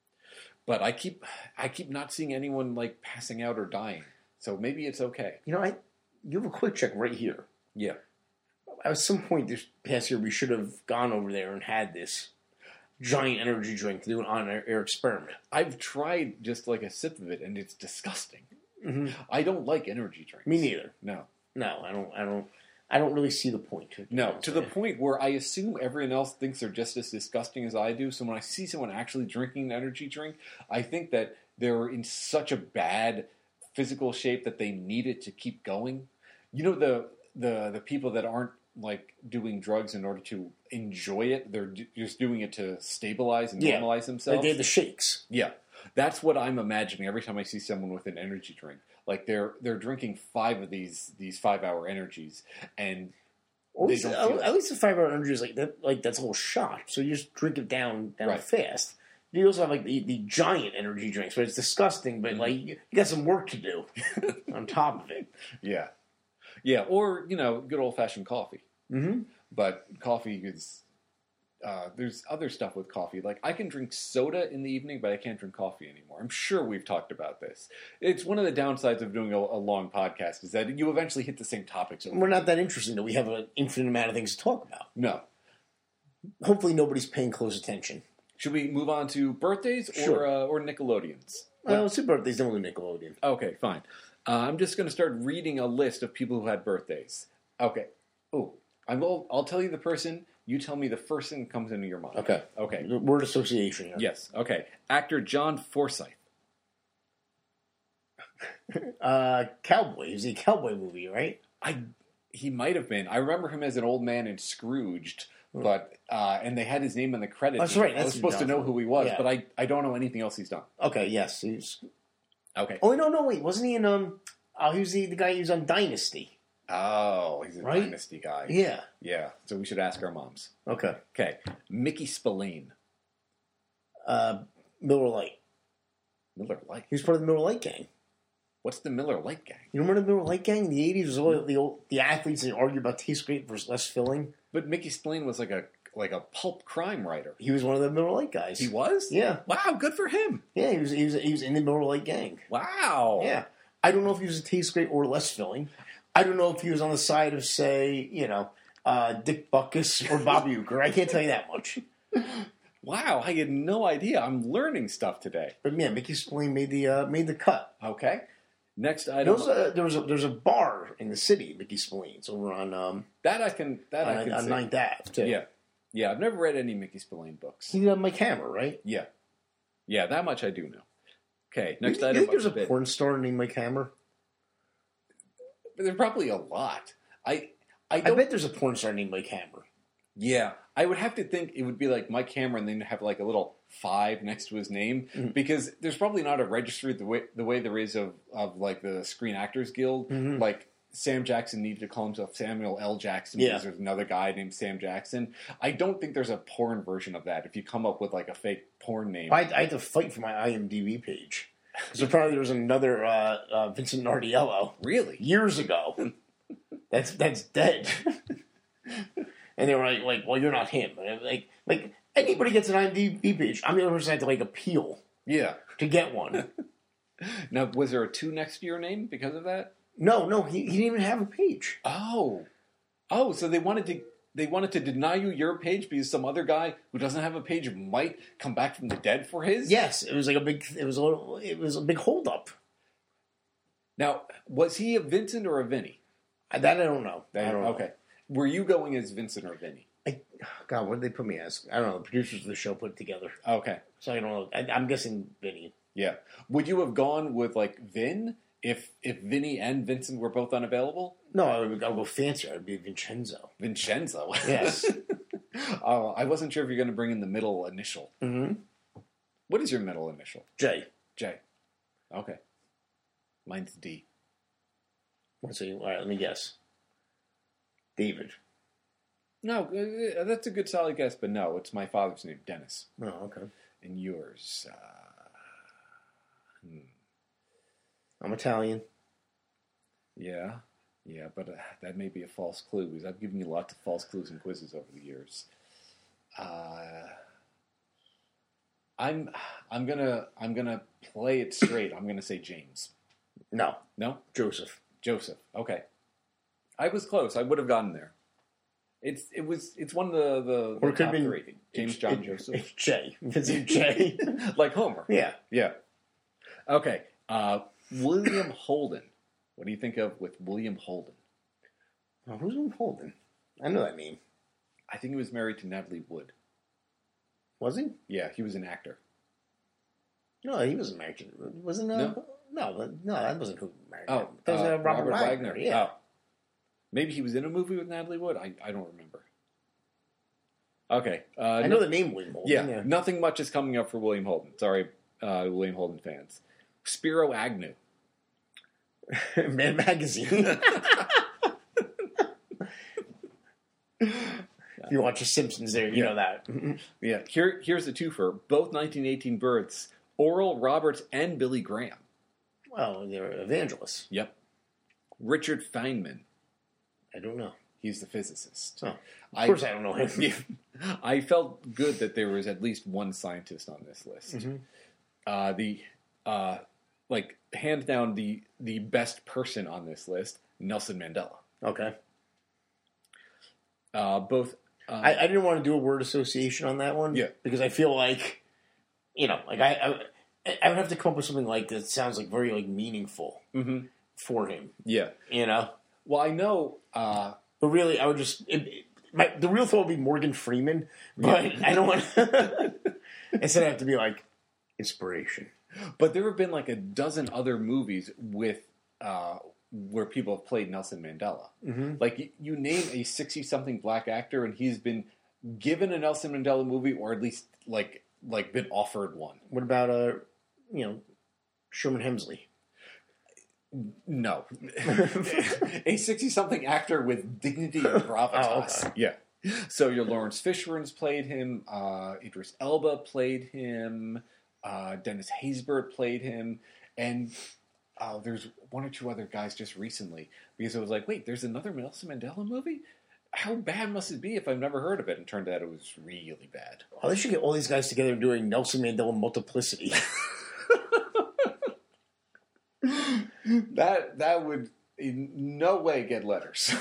But I keep I keep not seeing anyone like passing out or dying, so maybe it's okay.
You know, I you have a Quick Check right here.
Yeah,
At some point this past year, we should have gone over there and had this giant energy drink to do an on-air experiment.
I've tried just like a sip of it, and it's disgusting.
Mm-hmm.
I don't like energy drinks.
Me neither.
No.
No, I don't. I don't. I don't really see the point. To it,
No, to the point where I assume everyone else thinks they're just as disgusting as I do. So when I see someone actually drinking an energy drink, I think that they're in such a bad physical shape that they need it to keep going. You know, the the the people that aren't like doing drugs in order to enjoy it, they're d- just doing it to stabilize and
Yeah.
normalize
Like
themselves.
they had the shakes.
Yeah, that's what I'm imagining every time I see someone with an energy drink. Like they're they're drinking five of these these five hour energies, and
At
they
least,
don't
at,
feel
at least the five hour energy is like that. Like that's a whole shot. So you just drink it down down
Right.
fast. You also have like the, the giant energy drinks, but it's disgusting. But
Mhm.
like you got some work to do on top of it.
yeah, yeah, or you know, good old fashioned coffee.
Mm-hmm.
But coffee is uh, there's other stuff with coffee. Like I can drink soda in the evening, but I can't drink coffee anymore. I'm sure we've talked about this. It's one of the downsides of doing a, a long podcast is that you eventually hit the same topics. Over
We're not that interesting that we have an infinite amount of things to talk about.
No.
Hopefully, nobody's paying close attention.
Should we move on to birthdays or
Sure.
uh, or Nickelodeons?
Well, it's your birthdays, then we'll do Nickelodeon.
Okay, fine. Uh, I'm just going to start reading a list of people who had birthdays. Okay. Oh, I will. I'll tell you the person. You tell me the first thing that comes into your mind.
Okay.
Okay.
Word association. Here.
Yes. Okay. Actor John Forsythe.
Uh, Cowboy. He was a cowboy movie, right?
I. He might have been. I remember him as an old man in Scrooged, but uh, and they had his name in the credits.
That's right,
I
that's
was supposed to
John
know who he was,
Yeah.
but I, I don't know anything else he's done.
Okay. Yes. He's.
Okay.
Oh no, no, wait. Wasn't he in um? Oh, he was the, the guy who was on Dynasty.
Oh, he's a
Right?
Dynasty guy.
Yeah.
Yeah. So we should ask our moms.
Okay.
Okay. Mickey Spillane.
Uh, Miller Lite.
Miller Lite.
He was part of the Miller Lite gang.
What's the Miller Lite gang?
You remember the Miller Lite gang in the eighties? Was all the old, the athletes that argue about taste great versus less filling.
But Mickey Spillane was like a like a pulp crime writer.
He was one of the Miller Lite guys.
He was?
Yeah.
Wow, good for him.
Yeah, he was. He was. He was in the Miller Lite gang.
Wow.
Yeah. I don't know if he was a taste great or less filling. I don't know if he was on the side of, say, you know, uh, Dick Buckus or Bobby Uecker. I can't tell you that much.
Wow, I had no idea. I'm learning stuff today.
But yeah, Mickey Spillane made the uh, made the cut.
Okay. Next item.
There was a there was a there's a bar in the city, Mickey Spillane's, over on um
that I can that I
on,
can
on
see.
Ninth Ave too.
Yeah. Yeah, I've never read any Mickey Spillane books.
He did Mike Hammer, right?
Yeah. Yeah, that much I do know. Okay, next
you,
item.
You think there's a
bit.
porn star named Mike Hammer?
There's probably a lot. I I,
I
don't,
bet there's a porn star named Mike Hammer.
Yeah, I would have to think it would be like Mike Hammer and then have like a little five next to his name
Mm-hmm.
because there's probably not a registry the way the way there is of, of like the Screen Actors Guild.
Mm-hmm.
Like Sam Jackson needed to call himself Samuel L. Jackson
Yeah.
because there's another guy named Sam Jackson. I don't think there's a porn version of that. If you come up with like a fake porn name,
I, I had to fight for my I M D B page. So probably there was another uh, uh, Vincent Nardiello
really.
years ago. That's that's dead. And they were like, like, well, you're not him. And like, like anybody gets an I M D B page, I'm the only person that had to like appeal
Yeah.
to get one.
Now, was there a two next to your name because of that?
No, no, he, he didn't even have a page.
Oh, oh, so they wanted to they wanted to deny you your page because some other guy who doesn't have a page might come back from the dead for his.
Yes, it was like a big, it was a little, it was a big holdup.
Now, was he a Vincent or a Vinny?
I, that I don't know. I don't know.
Okay. Were you going as Vincent or Vinny?
I, God, what did they put me as? I don't know. The producers of the show put it together,
Okay.
so I don't know. I, I'm guessing Vinny.
Yeah. Would you have gone with like Vin if if Vinny and Vincent were both unavailable?
No, I would I'll go fancier. I'd be Vincenzo.
Vincenzo.
Yes.
uh, I wasn't sure if you're going to bring in the middle initial.
Mm-hmm.
What is your middle initial?
Jay.
J. Okay. Mine's D.
Let's see. All right, let me guess. David.
No, uh, that's a good solid guess, but no, it's my father's name, Dennis.
Oh, okay.
And yours, uh, hmm.
I'm Italian.
Yeah, yeah, but uh, that may be a false clue because I've given you lots of false clues and quizzes over the years. Uh, I'm, I'm gonna, I'm gonna play it straight. I'm gonna say James.
No,
No,
Joseph.
Joseph. Okay, I was close. I would have gotten there. It's, it was, it's one of the the,
Or
the
it could
top
be
three. James
it-
John
it-
Joseph,
It's Jay. Vincent Jay.
like Homer.
Yeah.
Yeah. Okay. Uh, William Holden. What do you think of with William Holden?
Oh, who's William Holden? I know that name.
I think he was married to Natalie Wood.
Was he?
Yeah, he was an actor.
No, he wasn't married to. Wasn't uh,
No?
no, no, that wasn't who married.
Oh,
him. That was
uh,
uh, Robert, Wagner. Yeah.
Oh. Maybe he was in a movie with Natalie Wood. I, I don't remember. Okay. Uh,
I know the name William Holden.
yeah,
Yeah.
nothing much is coming up for William Holden. Sorry, uh, William Holden fans. Spiro Agnew.
Mad Magazine. If you watch The Simpsons there, you
Yeah.
know that.
Yeah, here here's the twofer. Both nineteen eighteen births. Oral Roberts and Billy Graham.
Well, they're evangelists.
Yep. Richard Feynman.
I don't know.
He's the physicist.
Oh, of course I don't know him.
Yeah. I felt good that there was at least one scientist on this list.
Mhm.
Uh, the uh, like hands down the the best person on this list, Nelson Mandela.
Okay.
Uh, both. Uh,
I, I didn't want to do a word association on that one.
Yeah.
Because I feel like, you know, like I, I, I would have to come up with something like that sounds like very like meaningful
mhm.
for him.
Yeah.
You know.
Well, I know. Uh,
But really, I would just it, it- my the real thought would be Morgan Freeman, but I don't want. Instead, I have to be like inspiration.
but there have been like a dozen other movies with uh, where people have played Nelson Mandela.
Mm-hmm.
Like you, you name a sixty-something black actor, and he's been given a Nelson Mandela movie, or at least like like been offered one.
What about uh, you know, Sherman Hemsley?
No. A sixty-something actor with dignity and gravitas.
Oh, okay.
Yeah. So your Lawrence Fishburne's played him. Uh, Idris Elba played him. Uh, Dennis Haysbert played him. And uh, there's one or two other guys just recently. Because I was like, wait, there's another Nelson Mandela movie? How bad must it be if I've never heard of it? And it turned out it was really bad.
Oh, they should get all these guys together doing Nelson Mandela multiplicity.
That that would in no way get letters.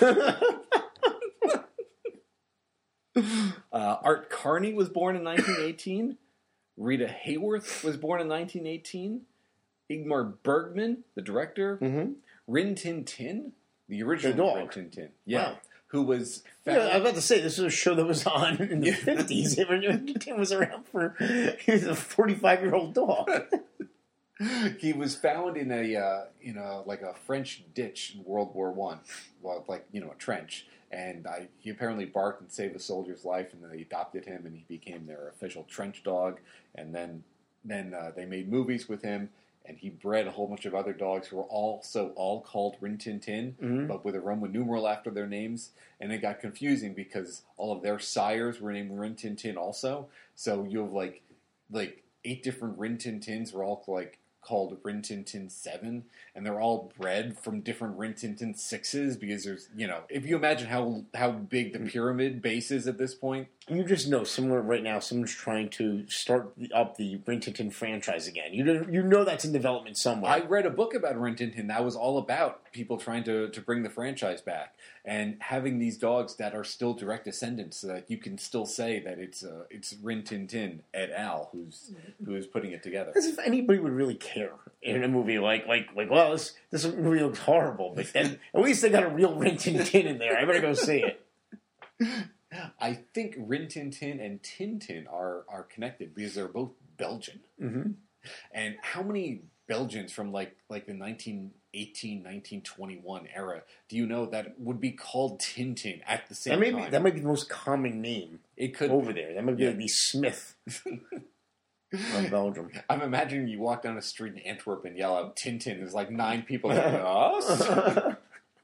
uh, Art Carney was born in nineteen eighteen. Rita Hayworth was born in nineteen eighteen. Ingmar Bergman, the director.
Mm-hmm.
Rin Tin Tin, the original
The dog.
Rin Tin Tin. Yeah.
Wow.
Who was...
Yeah, I was about to say, this was a show that was on in the fifties. It was around for... He was a forty-five-year-old dog.
He was found in a uh, in a like a French ditch in World War One, well, like you know a trench, and I, he apparently barked and saved a soldier's life, and they adopted him, and he became their official trench dog. And then then uh, they made movies with him, and he bred a whole bunch of other dogs who were also all called Rin Tin Tin,
Mm-hmm.
but with a Roman numeral after their names, and it got confusing because all of their sires were named Rin Tin Tin also. So you have like like eight different Rin Tin Tins were all like called Rin Tin Tin seven, and they're all bred from different Rin Tin Tin sixes because there's, you know, if you imagine how how big the pyramid base is at this point.
You just know somewhere right now someone's trying to start the, up the Rin Tin Tin franchise again. You know, you know that's in development somewhere.
I read a book about Rin Tin Tin that was all about people trying to, to bring the franchise back and having these dogs that are still direct descendants so that you can still say that it's uh, it's Rin Tin Tin et al. who's who's putting it together.
As if anybody would really care in a movie like like like well this this movie looks horrible, but then at least they got a real Rin Tin Tin in there. I better go see it.
I think Rin Tin Tin and Tintin are are connected because they're both Belgian.
Mm-hmm.
And how many Belgians from like like the nineteen eighteen, nineteen twenty-one era do you know that would be called Tintin at the same
That may
time?
be that might be the most common name
It could
over there. That might be
Yeah.
like the Smith of Belgium.
I'm imagining you walk down a street in Antwerp and yell out Tintin. There's like nine people that go, us.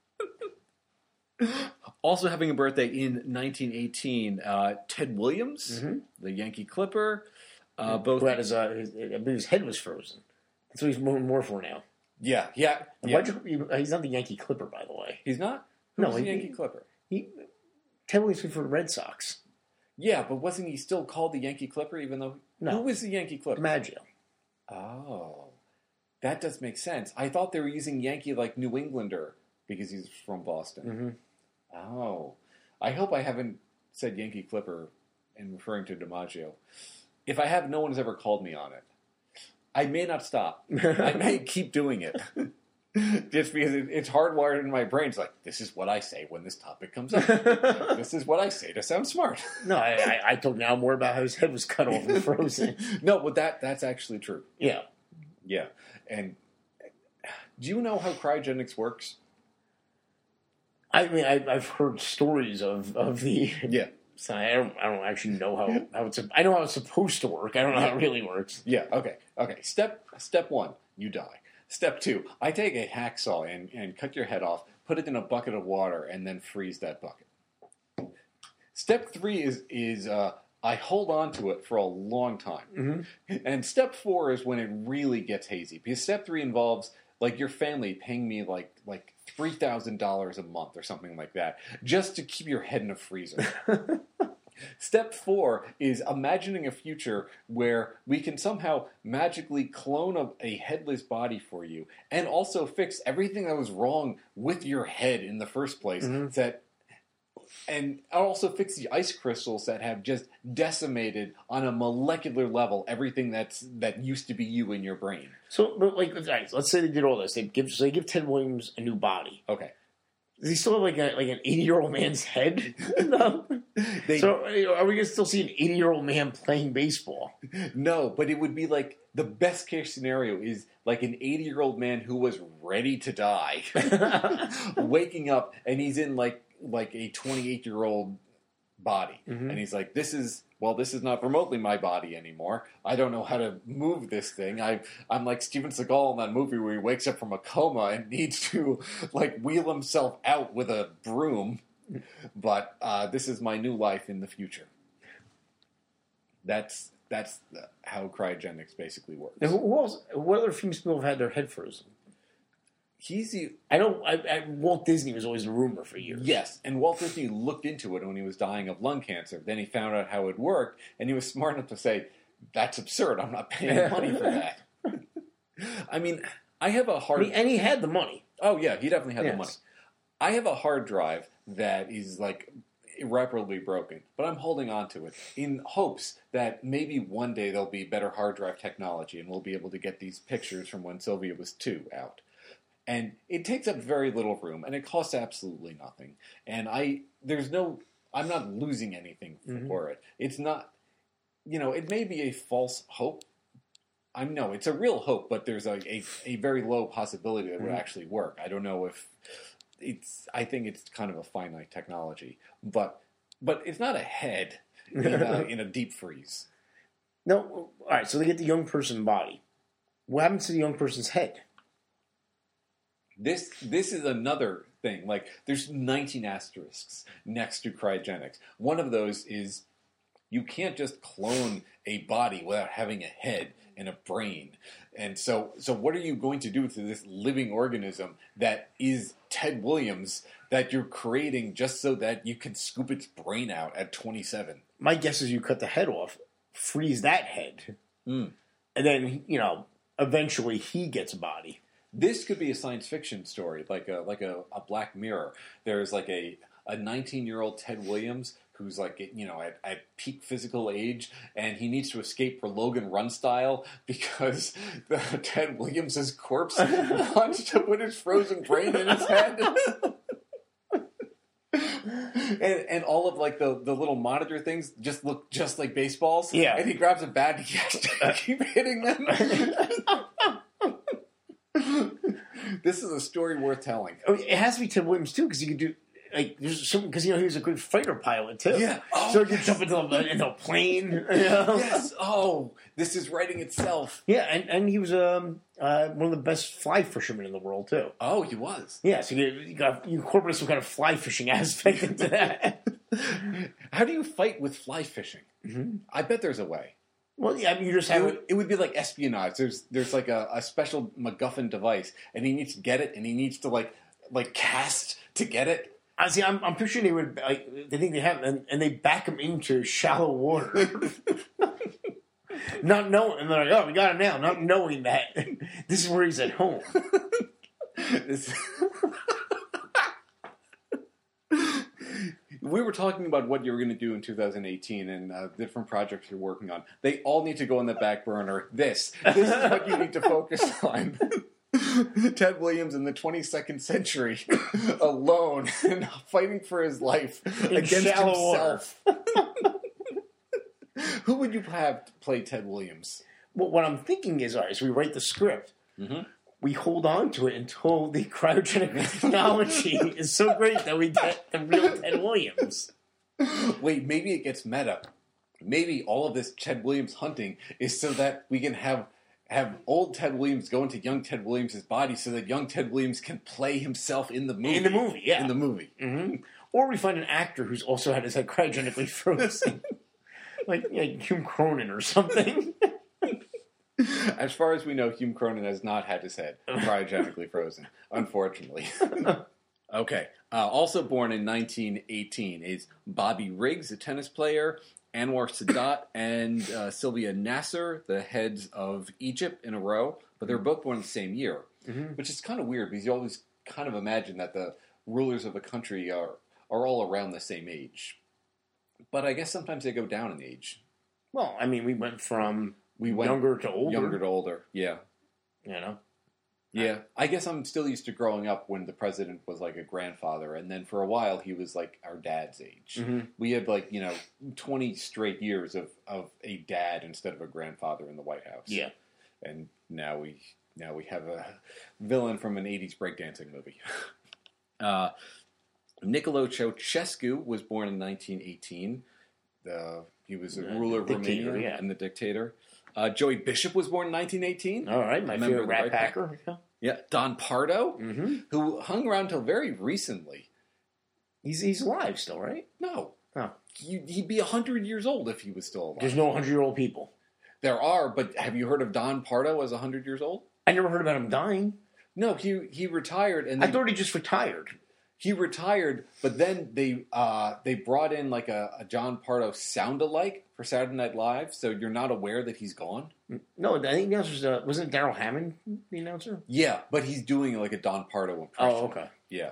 Also having a birthday in nineteen eighteen, uh, Ted Williams,
Mm-hmm.
the Yankee Clipper, uh, both.
Who had his, uh, his, I believe his head was frozen. That's what he's more, more for now.
Yeah, yeah.
And
yeah.
why'd you, he's not the Yankee Clipper, by the way.
He's not? Who
No,
was the
he-
Yankee Clipper?
He, Ted Williams played for the Red Sox.
Yeah, but wasn't he still called the Yankee Clipper even though...
No.
Who was the Yankee Clipper?
DiMaggio.
Oh. That does make sense. I thought they were using Yankee like New Englander because he's from Boston.
Mm-hmm.
Oh. I hope I haven't said Yankee Clipper in referring to DiMaggio. If I have, no one has ever called me on it. I may not stop. I may keep doing it. Just because it, it's hardwired in my brain. It's like, this is what I say when this topic comes up. This is what I say to sound smart.
No, I, I, I talk now more about how his head was cut off and frozen.
No, but that that's actually true.
Yeah.
Yeah. And do you know how cryogenics works?
I mean, I, I've heard stories of, of the...
Yeah.
So I don't, I don't actually know how, how it's... I know how it's supposed to work. I don't know how it really works.
Yeah, okay. Okay. Step step one, you die. Step two, I take a hacksaw and, and cut your head off, put it in a bucket of water, and then freeze that bucket. Step three is is uh, I hold on to it for a long time.
Mm-hmm.
And step four is when it really gets hazy. Because step three involves like your family paying me like like three thousand dollars a month or something like that just to keep your head in a freezer. Step four is imagining a future where we can somehow magically clone a, a headless body for you and also fix everything that was wrong with your head in the first place.
Mm-hmm.
That and also fix the ice crystals that have just decimated on a molecular level everything that's that used to be you in your brain.
So, but like, all right, let's say they did all this. They give, so they give Ted Williams a new body.
Okay.
Does he still have like a, like an eighty-year-old man's head? No.
They,
So are we going to still see an eighty-year-old man playing baseball?
No, but it would be like the best case scenario is like an eighty-year-old man who was ready to die, waking up and he's in like like a twenty-eight-year-old body,
Mhm.
and he's like, "This is well, this is not remotely my body anymore. I don't know how to move this thing. I, I'm like Steven Seagal in that movie where he wakes up from a coma and needs to, like, wheel himself out with a broom. But uh, this is my new life in the future. That's that's how cryogenics basically works.
Now, who else? What other famous people have had their head frozen?
He's the
I know. I, I, Walt Disney was always a rumor for years.
yes, and Walt Disney looked into it when he was dying of lung cancer. Then he found out how it worked, and he was smart enough to say, "That's absurd. I'm not paying money for that." I mean, I have a hard.
And he, and he had the money.
Oh yeah, he definitely had
Yes.
the money. I have a hard drive that is like irreparably broken, but I'm holding on to it in hopes that maybe one day there'll be better hard drive technology, and we'll be able to get these pictures from when Sylvia was two out. And it takes up very little room, and it costs absolutely nothing. And I, there's no, I'm not losing anything for
Mhm.
it. It's not, you know, it may be a false hope. I know it's a real hope, but there's a, a, a very low possibility that it would
Mhm.
actually work. I don't know if it's, I think it's kind of a finite technology, but, but it's not a head in a, in a deep freeze.
No, all right. So they get the young person body. What happens to the young person's head?
This this is another thing. Like, there's nineteen asterisks next to cryogenics. One of those is you can't just clone a body without having a head and a brain. And so, so what are you going to do to this living organism that is Ted Williams that you're creating just so that you can scoop its brain out at twenty-seven?
My guess is you cut the head off, freeze that head,
Mm.
and then you know eventually he gets a body.
This could be a science fiction story, like a like a, a Black Mirror. There's like a a nineteen year old Ted Williams who's like, you know, at, at peak physical age, and he needs to escape for Logan Run style because the Ted Williams's corpse wants to put his frozen brain in his head. And, and all of like the, the little monitor things just look just like baseballs.
Yeah.
And he grabs a bat and he has to keep hitting them. This is a story worth telling.
Oh, it has to be Ted Williams too, because you could do like there's some because you know he was a good fighter pilot too.
Yeah. Oh,
so you could
yes.
jump into a, into a plane. You know?
Yes. Oh, this is writing itself.
Yeah, and, and he was um uh, one of the best fly fishermen in the world too.
Oh, he was.
Yeah, so you, you got you incorporate some kind of fly fishing aspect into that.
How do you fight with fly fishing?
Mm-hmm.
I bet there's a way.
Well, yeah, I mean, you just
It
have
would, it would be like espionage. There's there's like a, a special MacGuffin device, and he needs to get it, and he needs to like like cast to get it.
I see. I'm, I'm pretty sure they would. Like, they think they have, and, and they back him into shallow water, not knowing. And they're like, "Oh, we got him now," not knowing that this is where he's at home.
This- we were talking about what you were going to do in two thousand eighteen and uh, different projects you're working on. They all need to go on the back burner. This, this is what you need to focus on. Ted Williams in the twenty-second century, alone and fighting for his life
In
against
shallow
himself. Who would you have to play Ted Williams?
Well, what I'm thinking is, all right, so we write the script.
Mm-hmm.
We hold on to it until the cryogenic technology is so great that we get the real Ted Williams.
Wait, maybe it gets meta. Maybe all of this Ted Williams hunting is so that we can have have old Ted Williams go into young Ted Williams' body so that young Ted Williams can play himself in the movie.
In the movie, yeah.
In the movie.
Mm-hmm. Or we find an actor who's also had his head cryogenically frozen. like, like Hume Cronin or something.
As far as we know, Hume Cronin has not had his head cryogenically frozen, unfortunately. Okay. Uh, also born in nineteen eighteen is Bobby Riggs, a tennis player, Anwar Sadat, and uh, Sylvia Nasser, the heads of Egypt in a row. But they're both born the same year,
Mm-hmm.
which is kind of weird because you always kind of imagine that the rulers of a country are, are all around the same age. But I guess sometimes they go down in age.
Well, I mean, we went from
We went
younger to older.
Younger to older, yeah.
You know?
Yeah, I guess I'm still used to growing up when the president was like a grandfather, and then for a while he was like our dad's age.
Mm-hmm.
We had like, you know, twenty straight years of, of a dad instead of a grandfather in the White House.
Yeah.
And now we now we have a villain from an eighties breakdancing movie. uh, Nicolo Ceausescu was born in nineteen eighteen. The he was a
Yeah,
ruler of
dictator,
Romania
yeah.
and the dictator. Uh, Joey Bishop was born in nineteen eighteen.
All right, my
Member
favorite
of the
Rat
Rat Pack.
Packer. Yeah.
Yeah, Don Pardo,
Mm-hmm.
who hung around till very recently.
He's he's alive still, right?
No,
Oh.
he, he'd be a hundred years old if he was still alive.
There's no hundred year old people.
There are, but have you heard of Don Pardo as a hundred years old?
I never heard about him dying.
No, he he retired and
I
they,
thought he just retired.
he retired, but then they uh, they brought in like a, a John Pardo sound-alike for Saturday Night Live, so you're not aware that he's gone.
No, I think the announcer was, uh, wasn't Daryl Hammond the announcer?
Yeah, but he's doing like a Don Pardo impression.
Oh, okay.
Yeah.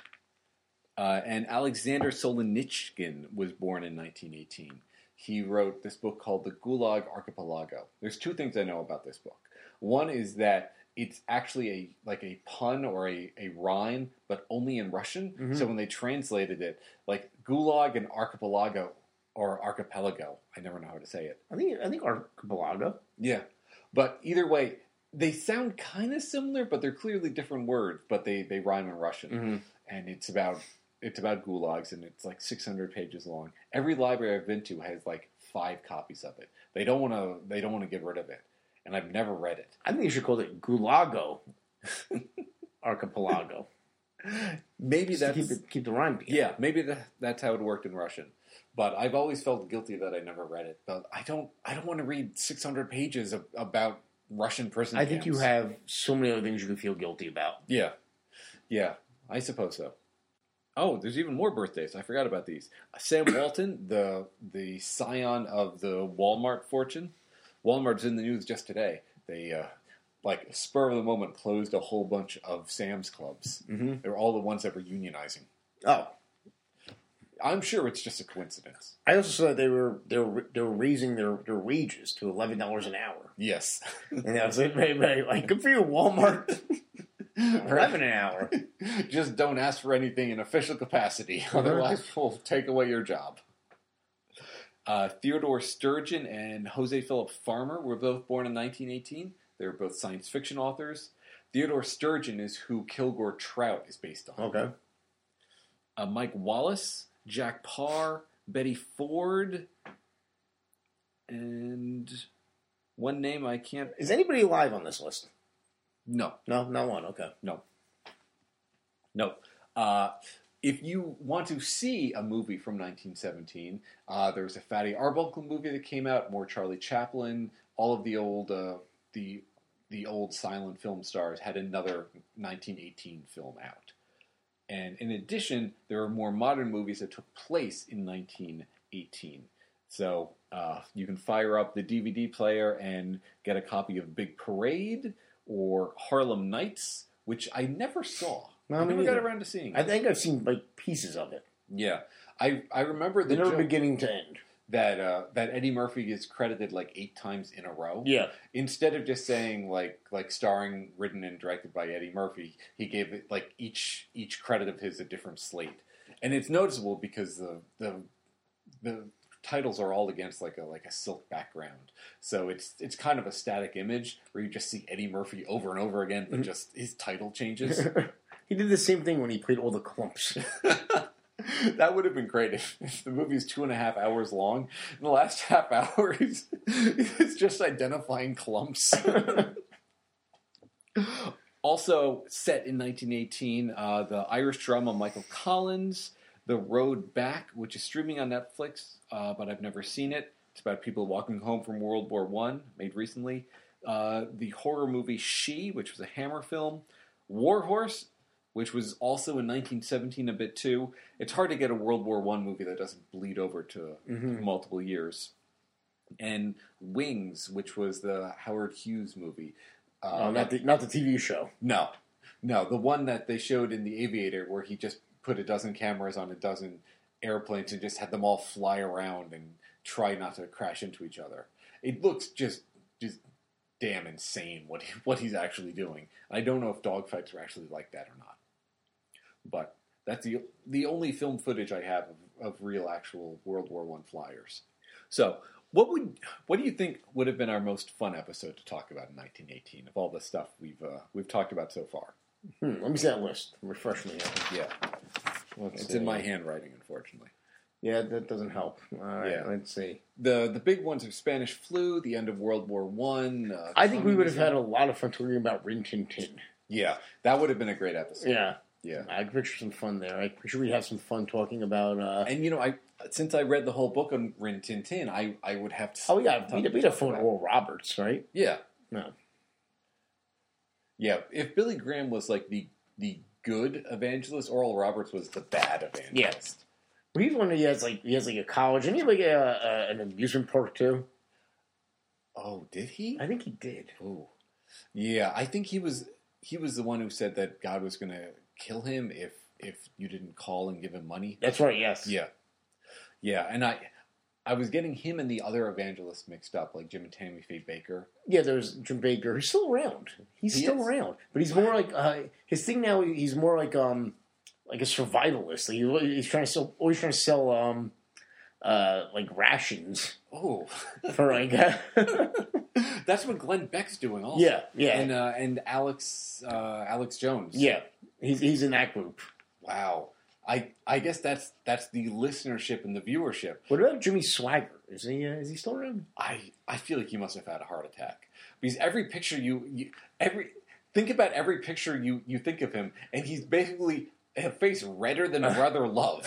Uh, and Alexander Solzhenitsyn was born in nineteen eighteen. He wrote this book called The Gulag Archipelago. There's two things I know about this book. One is that it's actually a like a pun or a, a rhyme, but only in Russian.
Mhm.
So when they translated it, like Gulag and Archipelago, or Archipelago, I never know how to say it.
I think I think Archipelago.
Yeah. But either way, they sound kind of similar, but they're clearly different words, but they, they rhyme in Russian.
Mm-hmm.
And it's about it's about gulags, and it's like six hundred pages long. Every library I've been to has like five copies of it. They don't want to they don't want to get rid of it, and I've never read it.
I think you should call it Gulago Archipelago.
Maybe
Just to
that's
keep, it, keep the rhyme together.
yeah. Maybe that, that's how it worked in Russian. But I've always felt guilty that I never read it. But I don't I don't want to read six hundred pages of, about Russian prison
I think
camps.
you have so many other things you can feel guilty about.
Yeah, yeah. I suppose so. Oh, there's even more birthdays. I forgot about these. Sam Walton, the the scion of the Walmart fortune. Walmart's in the news just today. They, uh, like, spur of the moment, closed a whole bunch of Sam's Clubs.
Mm-hmm.
They were all the ones that were unionizing.
Oh,
I'm sure it's just a coincidence.
I also saw that they were they were they were raising their, their wages to eleven dollars an hour,
Yes.
and I was like, very, very, like, good for you, Walmart. Eleven an hour.
Just don't ask for anything in official capacity. Otherwise, we'll take away your job. Uh, Theodore Sturgeon and Jose Philip Farmer were both born in nineteen eighteen. They were both science fiction authors. Theodore Sturgeon is who Kilgore Trout is based on.
Okay.
Uh, Mike Wallace, Jack Parr, Betty Ford, and one name I can't...
Is anybody alive on this list?
No.
No, not one. Okay.
No. No. Uh, if you want to see a movie from nineteen seventeen, uh, there's a Fatty Arbuckle movie that came out, more Charlie Chaplin, all of the old uh, the the old silent film stars had another nineteen eighteen film out. And in addition, there are more modern movies that took place in nineteen eighteen. So uh, you can fire up the D V D player and get a copy of Big Parade or Harlem Nights, which I never saw.
No,
I
me
never got
neither.
around to seeing
I
it.
think I've seen like pieces of it.
Yeah. I I remember the
They're never
joke
beginning to end.
that uh, that Eddie Murphy gets credited like eight times in a row.
Yeah.
Instead of just saying like like starring, written, and directed by Eddie Murphy, he gave it like each each credit of his a different slate, and it's noticeable because the the the titles are all against like a like a silk background, so it's it's kind of a static image where you just see Eddie Murphy over and over again, but
Mhm.
just his title changes.
He did the same thing when he played all the clumps.
That would have been great if, if the movie is two and a half hours long. And the last half hour is, is just identifying clumps. Also set in nineteen eighteen, uh, the Irish drama Michael Collins, The Road Back, which is streaming on Netflix, uh, but I've never seen it. It's about people walking home from World War One, made recently. Uh, the horror movie She, which was a Hammer film. War Horse, which was also in nineteen seventeen a bit too. It's hard to get a World War One movie that doesn't bleed over to
Mhm.
multiple years. And Wings, which was the Howard Hughes movie. Uh,
Oh, not the not the T V show.
no, no, the one that they showed in The Aviator, where he just put a dozen cameras on a dozen airplanes and just had them all fly around and try not to crash into each other. It looks just just damn insane what he, what he's actually doing. I don't know if dogfights are actually like that or not, but that's the the only film footage I have of, of real actual World War One flyers. So. What would what do you think would have been our most fun episode to talk about in nineteen eighteen of all the stuff we've uh, we've talked about so far?
Hmm, let me see that list. Refresh me.
Yeah,
Let's
it's
see.
in my handwriting, unfortunately.
Yeah, that doesn't help. All right,
Yeah.
let's see.
The the big ones are Spanish flu, the end of World War One. Uh,
I think we would have
communism.
had a lot of fun talking about Rin Tin Tin.
Yeah, that would have been a great episode.
Yeah.
Yeah.
I can picture some fun there. I picture we'd have some fun talking about... Uh,
And, you know, I since I read the whole book on Rin Tin Tin, I, I would have to...
oh, yeah, we'd, we'd have fun with
about-
Oral Roberts, right?
Yeah.
No.
Yeah, if Billy Graham was like the the good evangelist, Oral Roberts was the bad evangelist.
Well, he's one that he has, like, he has, like, a college, and he had, like, a, a, an amusement park, too.
Oh, did he?
I think he did.
Oh. Yeah, I think he was he was the one who said that God was going to kill him if if you didn't call and give him money.
That's right, yes.
Yeah. Yeah, and I I was getting him and the other evangelists mixed up, like Jim and Tammy Faye Baker.
Yeah, there's Jim Baker. He's still around. He's
He
still
is?
around. But he's more like, uh, his thing now, he's more like, um, like a survivalist. Like he, he's trying to sell, always trying to sell, um, uh, like rations
Oh.
for like,
That's what Glenn Beck's doing also.
yeah, yeah,
And uh, and Alex uh, Alex Jones.
yeah. He's, he's in that group.
Wow. I I guess that's that's the listenership and the viewership.
What about Jimmy Swagger? Is he, uh, is he still around?
I, I feel like he must have had a heart attack because every picture you, you every think about every picture you, you think of him, and he's basically a face redder than Brother Love,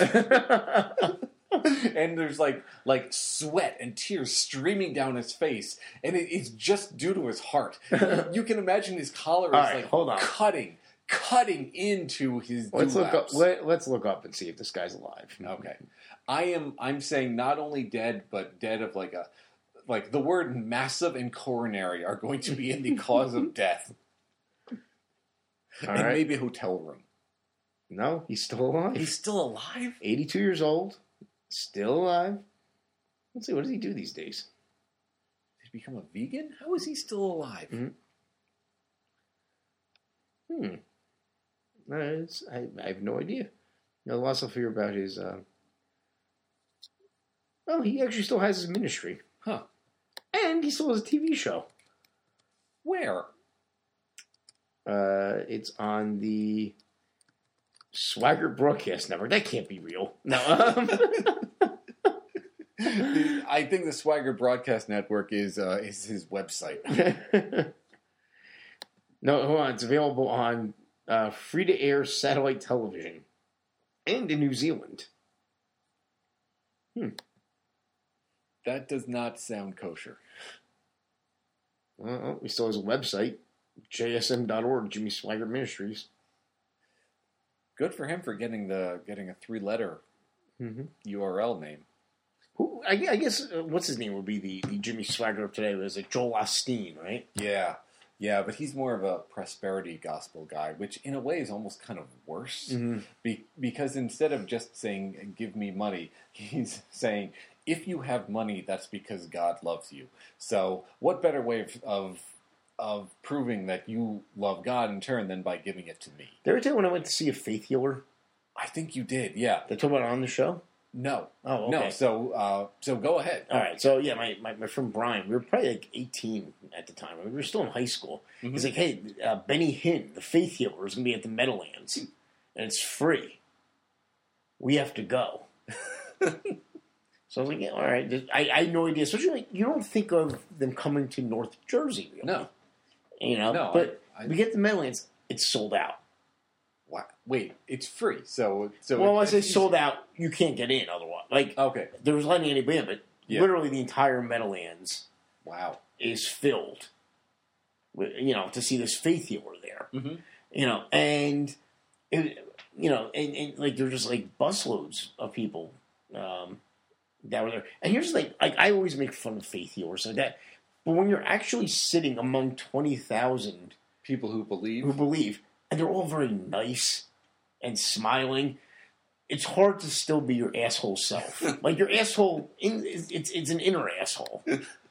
and there's like like sweat and tears streaming down his face, and it, it's just due to his heart. You can imagine his collar is
All right,
like
hold on.
cutting cutting into his.
Let's look up.
dewlaps.
Let, let's look up and see if this guy's alive.
Okay, I am. I'm saying not only dead, but dead of like a, like the word massive and coronary are going to be in the cause of death,
All
and
right.
maybe a hotel room.
No, he's still alive.
He's still alive.
eighty-two years old, still alive. Let's see, what does he do these days?
Did he become a vegan? How is he still alive?
Mhm. Hmm. No, it's, I, I have no idea. No, lots of fear about his. Uh... Oh, he actually still has his ministry,
Huh?
and he still has a T V show.
Where?
Uh, it's on the Swagger Broadcast Network. That can't be real. No. Um...
The- I think the Swagger Broadcast Network is uh, is his website.
No, hold on. It's available on uh, free-to-air satellite television and in New Zealand. Hmm.
That does not sound kosher.
Well, he still has a website, J S M dot org, Jimmy Swagger Ministries.
Good for him for getting the getting a three letter
Mm-hmm.
U R L name.
Who, I, I guess, uh, what's his name would be the, the Jimmy Swagger of today? Was it Joel Osteen, right?
Yeah, yeah, but he's more of a prosperity gospel guy, which in a way is almost kind of worse.
Mm-hmm.
Be- because instead of just saying, give me money, he's saying, if you have money, that's because God loves you. So what better way of, of, of proving that you love God in turn than by giving it to me?
Did I ever tell you when I went to see a faith healer?
I think you did, yeah.
Did I talk about it on the show?
No.
Oh, okay.
No, so, uh, so go ahead.
All right, so yeah, my, my, my friend Brian, we were probably like eighteen at the time. We were still in high school.
Mhm.
He's like, hey, uh, Benny Hinn, the faith healer, is going to be at the Meadowlands, and it's free. We have to go. So I was like, yeah, all right. I, I had no idea. Especially, like, you don't think of them coming to North Jersey, really.
No.
You know?
No,
but
I- I-
we get the Meadowlands, it's sold out.
Wow. Wait, it's free, so... so
Well, I
it-
say
it's-
sold out, you can't get in otherwise. Like,
Okay,
there was letting anybody in, but
Yeah.
literally the entire Meadowlands
wow.
is filled with, you know, to see this faith healer there.
Mm-hmm.
You know, and, it, you know, and, and like, there were just like busloads of people um, that were there. And here's like, like, I always make fun of faith healers like that. But when you're actually sitting among twenty thousand
People who believe...
who believe, and they're all very nice and smiling, it's hard to still be your asshole self. Like, your asshole, in, it's, it's an inner asshole.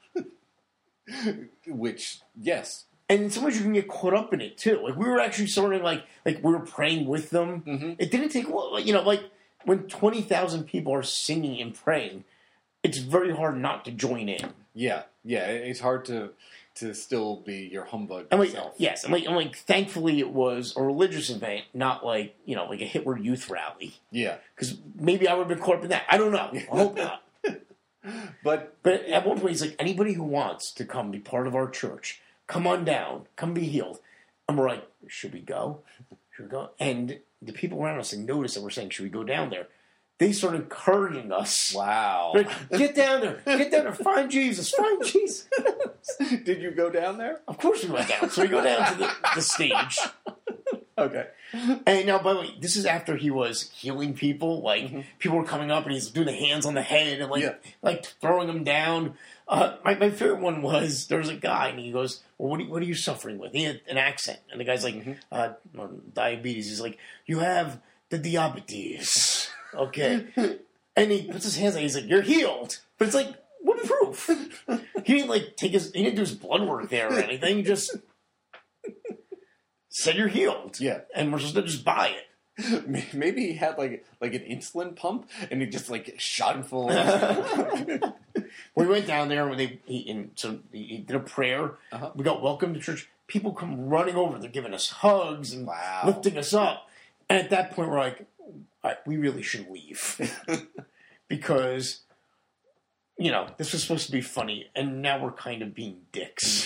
Which, yes.
And in some ways, you can get caught up in it too. Like, we were actually sort of like, like we were praying with them.
Mm-hmm.
It didn't take, well, you know, like when twenty thousand people are singing and praying, it's very hard not to join in.
Yeah, yeah. it- It's hard to to still be your humbug
I'm like,
self.
yes, I'm like, I'm like, thankfully it was a religious event, not like, you know, like a Hitler Youth rally.
Yeah.
Because maybe I would have been caught up in that. I don't know. I hope not.
But
But at one point, he's like, anybody who wants to come be part of our church, come on down, come be healed. And we're like, should we go? Should we go? And the people around us and noticed that we're saying, should we go down there? They started encouraging us.
wow.
Like, get down there. Get down there. Find Jesus. Find Jesus.
Did you go down there?
Of course we went down. So we go down to the, the stage.
Okay.
And now, by the way, this is after he was healing people. Like,
Mm-hmm.
people were coming up and he's doing the hands on the head and, like,
Yeah.
like throwing them down. Uh, my, my favorite one was there was a guy and he goes, well, what are you, what are you suffering with? He had an accent. And the guy's like,
Mm-hmm.
uh, diabetes. He's like, you have the diabetes. Okay. And he puts his hands on it. He's like, you're healed. But it's like, what proof? He didn't, like, take his, he didn't do his blood work there or anything. He just said you're healed.
Yeah.
And we're supposed to just buy it.
Maybe he had like like an insulin pump, and he just like shot him full. Of...
We went down there and they he, and so he did a prayer.
Uh-huh.
We got welcome to church. People come running over. They're giving us hugs and
Wow.
lifting us up. And at that point, we're like, all right, we really should leave because you know this was supposed to be funny, and now we're kind of being dicks.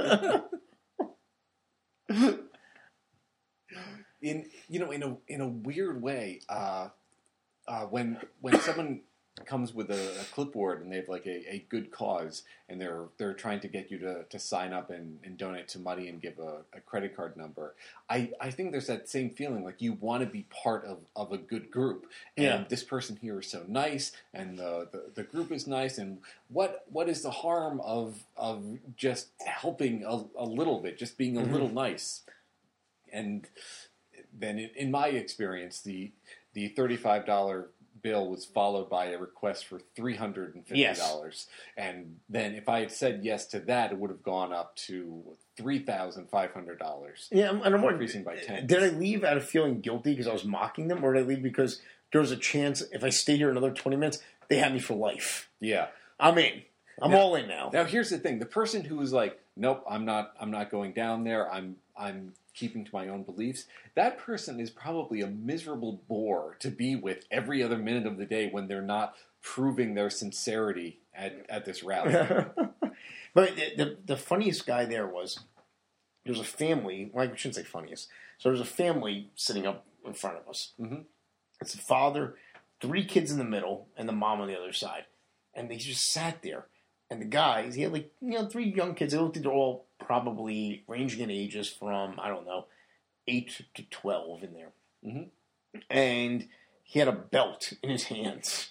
in you know in a in a weird way, uh, uh, when when someone comes with a, a clipboard and they have like a, a good cause and they're they're trying to get you to, to sign up and, and donate some money and give a, a credit card number, I, I think there's that same feeling like you want to be part of, of a good group. And
Yeah.
this person here is so nice and the, the, the group is nice, and what what is the harm of of just helping a, a little bit, just being a
Mm-hmm.
little nice? And then in, in my experience, the the thirty-five dollars bill was followed by a request for three hundred fifty dollars. Yes. And then if I had said yes to that, it would have gone up to three thousand five hundred dollars.
Yeah, and I'm wondering,
increasing by ten.
Did I leave out of feeling guilty because I was mocking them, or did I leave because there was a chance if I stay here another twenty minutes, they have me for life?
Yeah.
I'm in. I'm
now,
all in now.
Now here's the thing. The person who was like, nope, I'm not I'm not going down there. I'm I'm keeping to my own beliefs. That person is probably a miserable bore to be with every other minute of the day when they're not proving their sincerity at, at this rally.
But the, the the funniest guy there was, there was a family, well, I shouldn't say funniest. So there was a family sitting up in front of us.
Mm-hmm.
It's a father, three kids in the middle, and the mom on the other side. And they just sat there. And the guys, he had like, you know, three young kids. They looked like they're all probably ranging in ages from, I don't know, eight to twelve in there.
Mm-hmm.
And he had a belt in his hands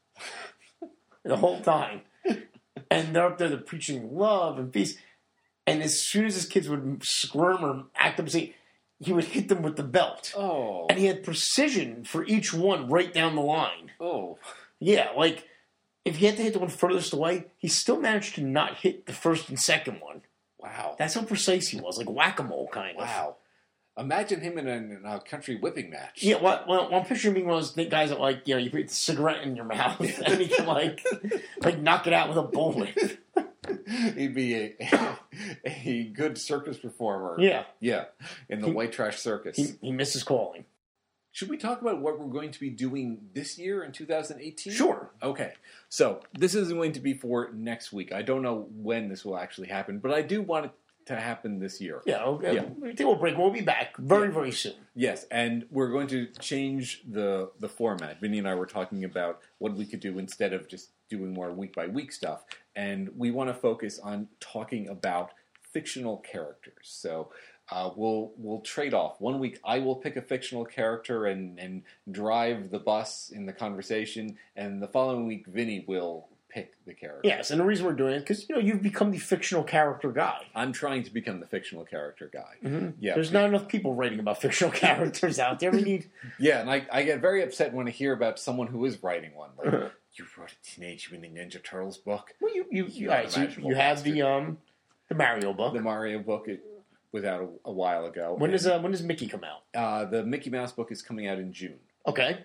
the whole time. And they're up there, they're preaching love and peace. And as soon as his kids would squirm or act up, say, he would hit them with the belt.
Oh.
And he had precision for each one right down the line.
Oh.
Yeah, like, if he had to hit the one furthest away, he still managed to not hit the first and second one.
Wow.
That's how precise he was, like whack-a-mole kind of.
Wow. Imagine him in a, in a country whipping match.
Yeah, well, well, I'm picturing being one of those guys that, like, you know, you put a cigarette in your mouth and he can, like, like knock it out with a bullet.
He'd be a, a, a good circus performer.
Yeah.
Yeah, in the
He-
White Trash Circus.
He, he misses calling.
Should we talk about what we're going to be doing this year in two thousand eighteen?
Sure.
Okay. So, this is going to be for next week. I don't know when this will actually happen, but I do want it to happen this year.
Yeah, okay.
Yeah.
We take a break. We'll be back very, very soon.
Yes, and we're going to change the the format. Vinny and I were talking about what we could do instead of just doing more week by week stuff, and we want to focus on talking about fictional characters. So uh, we'll we'll trade off. One week I will pick a fictional character and and drive the bus in the conversation, and the following week Vinny will pick the character.
Yes, and the reason we're doing it is because, you know, you've become the fictional character guy.
I'm trying to become the fictional character guy.
Mm-hmm.
Yeah,
There's not enough people writing about fictional characters out there. We need...
Yeah, and I, I get very upset when I hear about someone who is writing one. Like, you wrote a Teenage Mutant Ninja Turtles book.
Well, you, you, you,
You
all right, so you,
unimaginable
you have
bastard.
the um the Mario book.
The Mario book it was out a, a while ago.
When
And,
does uh, when does Mickey come out?
uh, the Mickey Mouse book is coming out in June.
Okay.
Yep.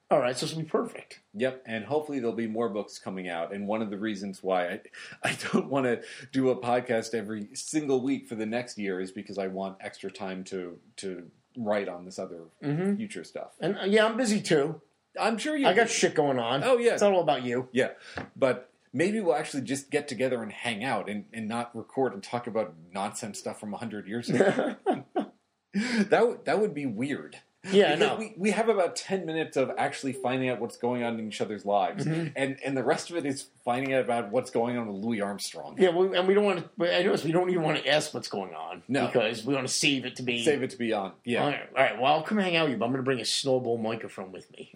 All right, so this will be perfect.
Yep, and hopefully there'll be more books coming out. And one of the reasons why I, I don't want to do a podcast every single week for the next year is because I want extra time to to write on this other
mm-hmm.
future stuff.
And uh, yeah, I'm busy too.
I'm sure you.
I got
do.
shit going on.
Oh yeah,
it's not all about you.
Yeah, but maybe we'll actually just get together and hang out and, and not record and talk about nonsense stuff from a hundred years ago. that would that would be weird.
Yeah,
because
no.
we, we have about ten minutes of actually finding out what's going on in each other's lives,
mm-hmm.
and and the rest of it is finding out about what's going on with Louis Armstrong.
Yeah, we, and we don't want to. I notice we don't even want to ask what's going on.
No,
because we want to save it to be
save it to be on. Yeah.
All right. All right well, I'll come hang out with you, but I'm going to bring a snowball microphone with me.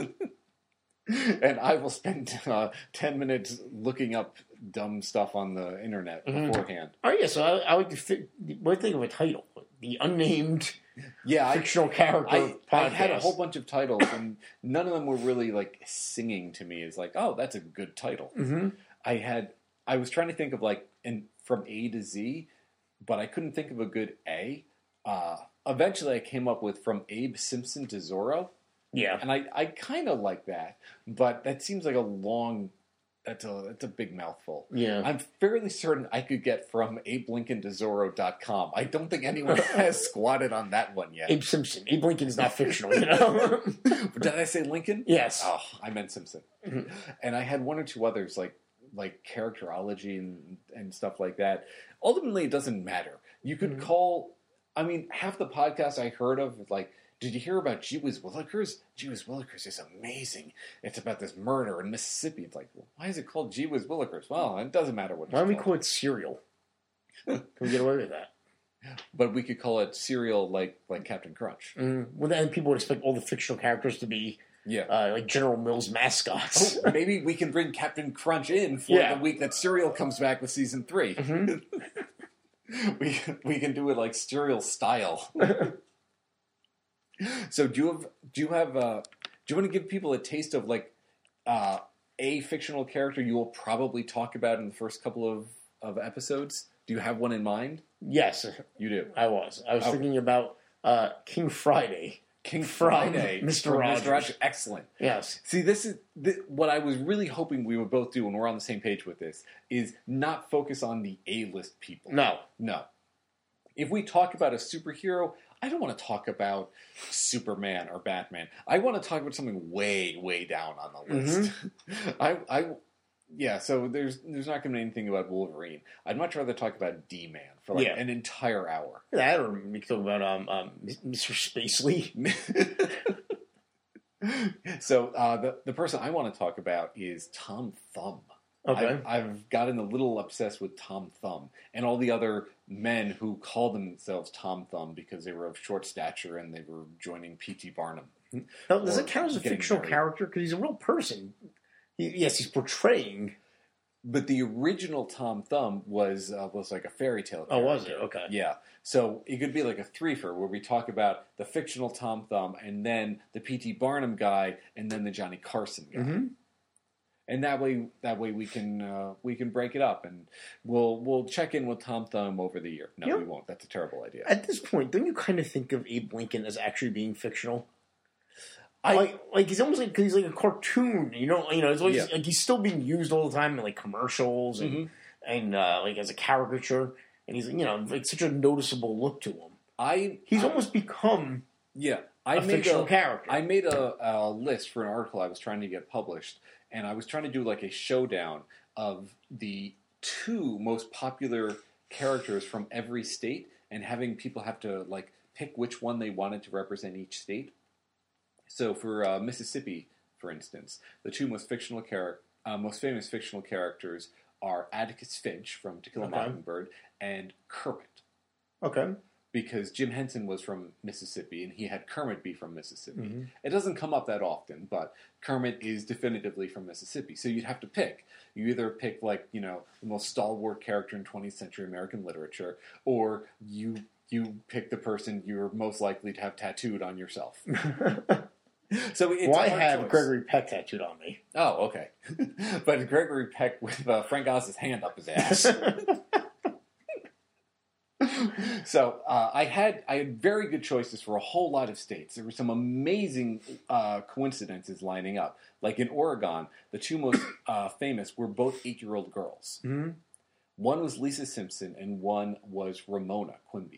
And I will spend uh, ten minutes looking up dumb stuff on the internet
mm-hmm.
beforehand.
Oh yeah, so I, I would. What do you think of a title? The unnamed.
Yeah,
fictional
I,
character.
I,
podcast.
I had a whole bunch of titles, and none of them were really like singing to me. It's like, oh, that's a good title.
Mm-hmm.
I had, I was trying to think of like, in from A to Z, but I couldn't think of a good A. Uh, eventually, I came up with From Abe Simpson to Zorro.
Yeah,
and I, I kind of like that, but that seems like a long. That's a that's a big mouthful.
Yeah.
I'm fairly certain I could get From Abe Lincoln to Zorro dot com. I don't think anyone has squatted on that one yet.
Abe Simpson. Abe Lincoln's not fictional, you know?
Did I say Lincoln?
Yes.
Oh, I meant Simpson. Mm-hmm. And I had one or two others, like like characterology and, and stuff like that. Ultimately, it doesn't matter. You could mm-hmm. call... I mean, half the podcasts I heard of, like... Did you hear about Gee Whiz Willikers? Gee Whiz Willikers is amazing. It's about this murder in Mississippi. It's like, well, why is it called Gee Whiz Willikers? Well, it doesn't matter what it's
Why don't we
called.
call it Serial? Can we get away with that?
But we could call it Serial like like Captain Crunch.
Mm, well, then people would expect all the fictional characters to be
yeah,
uh, like General Mills mascots.
Oh, maybe we can bring Captain Crunch in for yeah. the week that Serial comes back with season three. Mm-hmm. we we can do it like Serial style. So do you have do you have uh, do you want to give people a taste of like uh, a fictional character you will probably talk about in the first couple of, of episodes? Do you have one in mind?
Yes,
you do.
I was. I was oh. thinking about uh, King Friday.
King Friday,
Mister Rogers.
Mister Rogers. Excellent.
Yes.
See, this is th- what I was really hoping we would both do, and we're on the same page with this. Is not focus on the A-list people.
No,
no. If we talk about a superhero, I don't want to talk about Superman or Batman. I want to talk about something way, way down on the list. Mm-hmm. I, I, yeah. So there's there's not going to be anything about Wolverine. I'd much rather talk about D-Man for like yeah. an entire hour.
Yeah, I don't. We can talk about um, um Mister Spacely.
So uh, the the person I want to talk about is Tom Thumb.
Okay.
I've, I've gotten a little obsessed with Tom Thumb and all the other men who call themselves Tom Thumb because they were of short stature and they were joining P T Barnum.
Now, does it count as a fictional married. character? Because he's a real person. He, yes, he's portraying.
But the original Tom Thumb was uh, was like a fairy tale character.
Oh, was it? Okay.
Yeah. So it could be like a threefer where we talk about the fictional Tom Thumb and then the P T Barnum guy and then the Johnny Carson guy. Mm-hmm. And that way, that way we can uh, we can break it up, and we'll we'll check in with Tom Thumb over the year. No, you know, we won't. That's a terrible idea.
At this point, don't you kind of think of Abe Lincoln as actually being fictional? I like, like he's almost like he's like a cartoon. You know, you know, it's always, yeah. like he's still being used all the time in like commercials and mm-hmm. and uh, like as a caricature, and he's you know like such a noticeable look to him.
I
he's
I,
almost become
yeah. I
a
made
fictional
a,
character.
I made a, a list for an article I was trying to get published. And I was trying to do like a showdown of the two most popular characters from every state and having people have to like pick which one they wanted to represent each state. So for uh, Mississippi, for instance, the two most fictional char- uh, most famous fictional characters are Atticus Finch from To Kill a
Okay.
Mockingbird and Kermit.
Okay.
Because Jim Henson was from Mississippi and he had Kermit be from Mississippi.
Mm-hmm.
It doesn't come up that often, but Kermit is definitively from Mississippi. So you'd have to pick. You either pick, like, you know, the most stalwart character in twentieth century American literature, or you you pick the person you're most likely to have tattooed on yourself. So it's
well, I
a hard
have
choice.
Gregory Peck tattooed on me.
Oh, okay. But Gregory Peck with uh, Frank Oz's hand up his ass. So uh, I had I had very good choices for a whole lot of states. There were some amazing uh, coincidences lining up. Like in Oregon, the two most uh, famous were both eight-year-old girls.
Mm-hmm.
One was Lisa Simpson, and one was Ramona Quimby.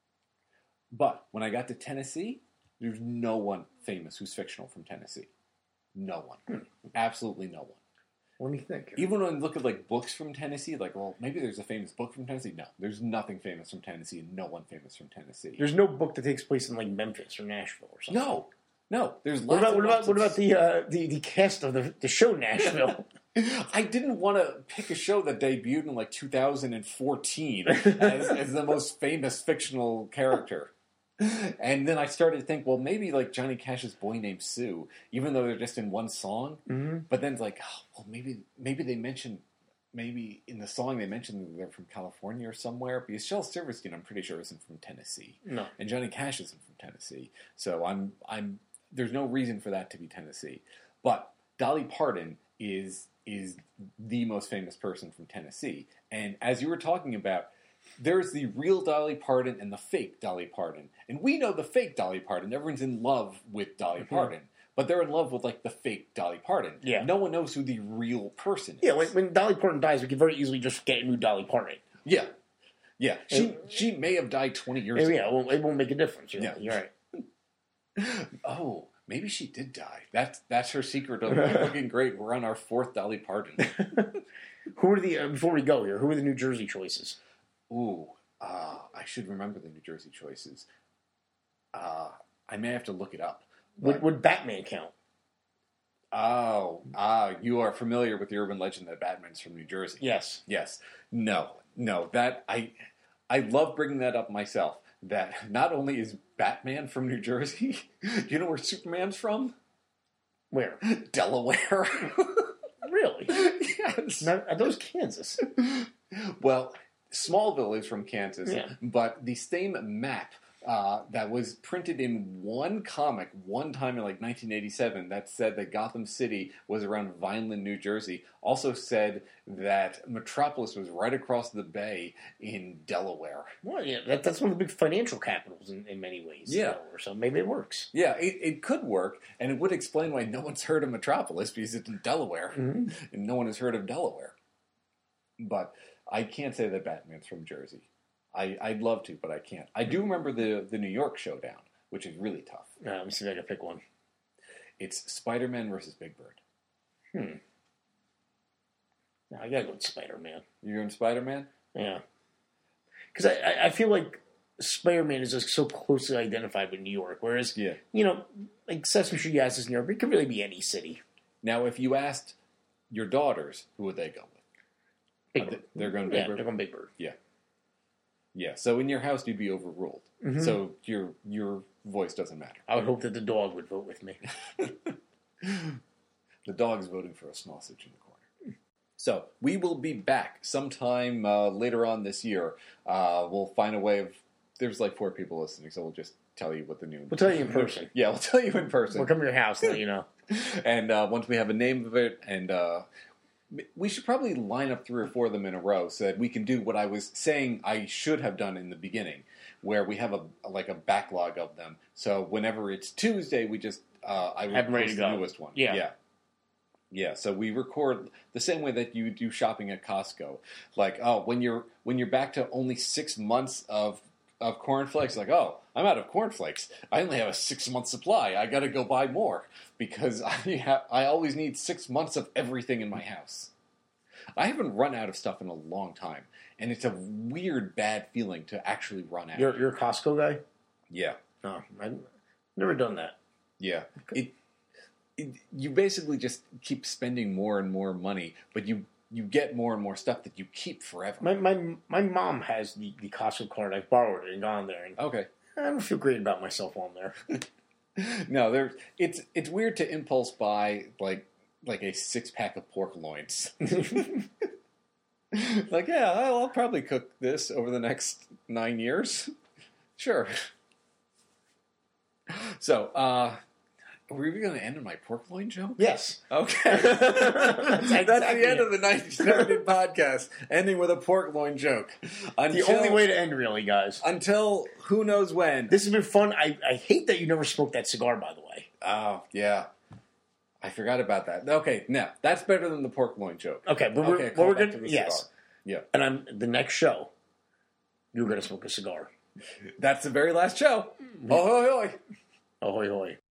But when I got to Tennessee, there's no one famous who's fictional from Tennessee. No one.
Hmm.
Absolutely no one.
Let me think.
Even when I look at like books from Tennessee, like, well, maybe there's a famous book from Tennessee. No, there's nothing famous from Tennessee, and no one famous from Tennessee.
There's no book that takes place in like Memphis or Nashville or something.
No, no. There's
What
lots
about
of
what about
lots
what
of-
about the uh, the the cast of the the show Nashville?
I didn't want to pick a show that debuted in like two thousand fourteen as, as the most famous fictional character. And then I started to think, well, maybe like Johnny Cash's Boy Named Sue, even though they're just in one song.
Mm-hmm.
But then it's like, oh, well, maybe maybe they mentioned, maybe in the song they mentioned that they're from California or somewhere. Because Shel Silverstein, I'm pretty sure, isn't from Tennessee,
No.
and Johnny Cash isn't from Tennessee. So I'm I'm there's no reason for that to be Tennessee. But Dolly Parton is is the most famous person from Tennessee, and as you were talking about, there's the real Dolly Parton and the fake Dolly Parton. And we know the fake Dolly Parton. Everyone's in love with Dolly
Mm-hmm.
Parton. But they're in love with, like, the fake Dolly Parton.
Yeah.
No one knows who the real person is.
Yeah, when, when Dolly Parton dies, we can very easily just get a new Dolly Parton.
Yeah. Yeah. She,
And-
she may have died twenty years
Yeah,
ago.
yeah, it won't, it won't make a difference. You know?
Yeah.
You're right.
Oh, maybe she did die. That's that's her secret of looking great. We're on our fourth Dolly Parton.
Who are the, uh, before we go here, who are the New Jersey choices?
Ooh. Uh, I should remember the New Jersey choices. Uh, I may have to look it up.
Would,
But-
would Batman count?
Oh, ah, you are familiar with the urban legend that Batman's from New Jersey.
Yes.
Yes. No. No. That I, I love bringing that up myself. That not only is Batman from New Jersey, do you know where Superman's from?
Where?
Delaware.
Really?
Yes.
Not, are those Kansas?
Well, Smallville is from Kansas,
Yeah.
but the same map uh, that was printed in one comic one time in like nineteen eighty-seven that said that Gotham City was around Vineland, New Jersey, also said that Metropolis was right across the bay in Delaware.
Well, yeah, that, that's one of the big financial capitals in, in many ways.
Yeah.
Delaware, so maybe it works.
Yeah, it, it could work, and it would explain why no one's heard of Metropolis because it's in Delaware,
Mhm.
and no one has heard of Delaware. But I can't say that Batman's from Jersey. I, I'd love to, but I can't. I do remember the, the New York Showdown, which is really tough.
Uh, let me see if I can pick one.
It's Spider-Man versus Big Bird.
Hmm. No, I gotta go with Spider-Man.
You're in Spider-Man?
Yeah. Because I, I, I feel like Spider-Man is just so closely identified with New York, whereas,
Yeah.
you know, like Sesame Street, yes, is New York, but it could really be any city.
Now, if you asked your daughters, who would they go with?
Big
Uh,
Bird.
they're going Big
yeah,
Bird?
they're going Big Bird.
Yeah, so in your house, you'd be overruled.
Mhm.
So your your voice doesn't matter.
I would hope that the dog would vote with me.
The dog's voting for a sausage in the corner. So we will be back sometime uh, later on this year. Uh, we'll find a way of. There's like four people listening, so we'll just tell you what the new.
We'll tell you in person.
Yeah, we'll tell you in person.
We'll come to your house and let you know.
And uh, once we have a name of it, and uh, we should probably line up three or four of them in a row so that we can do what I was saying I should have done in the beginning, where we have a like a backlog of them. So whenever it's Tuesday, we just uh, I would
Have 'em ready
post
to
the
go.
newest one.
Yeah.
yeah, yeah. So we record the same way that you do shopping at Costco. Like, oh, when you're when you're back to only six months of of cornflakes, like, oh, I'm out of cornflakes. I only have a six month supply. I got to go buy more because I ha- I always need six months of everything in my house. I haven't run out of stuff in a long time, and it's a weird, bad feeling to actually run out.
You're, you're a Costco guy?
Yeah,
No, I've never done that.
yeah. It, it you basically just keep spending more and more money, but you you get more and more stuff that you keep forever.
My my my mom has the, the Costco card. I've borrowed it and gone there, and
Okay.
I don't feel great about myself on there.
No, there. It's it's weird to impulse buy like like a six pack of pork loins. Like, yeah, I'll, I'll probably cook this over the next nine years. Sure. So, uh, Are we going to end on my pork loin joke?
Yes.
Okay.
That's
That's
exactly
the end
it.
of the nineteen seventy podcast, ending with a pork loin joke. Until,
The only way to end, really, guys.
Until who knows when.
This has been fun. I, I hate that you never smoked that cigar, by the way.
Oh, yeah. I forgot about that. Okay, no. That's better than the pork loin joke.
Okay, but
Okay,
we're,
call
well, we're
back
good.
to the
Yes.
cigar. Yeah.
And on the next show, you're going to smoke a cigar.
That's the very last show. Ahoy, hoy.
Ahoy, hoy.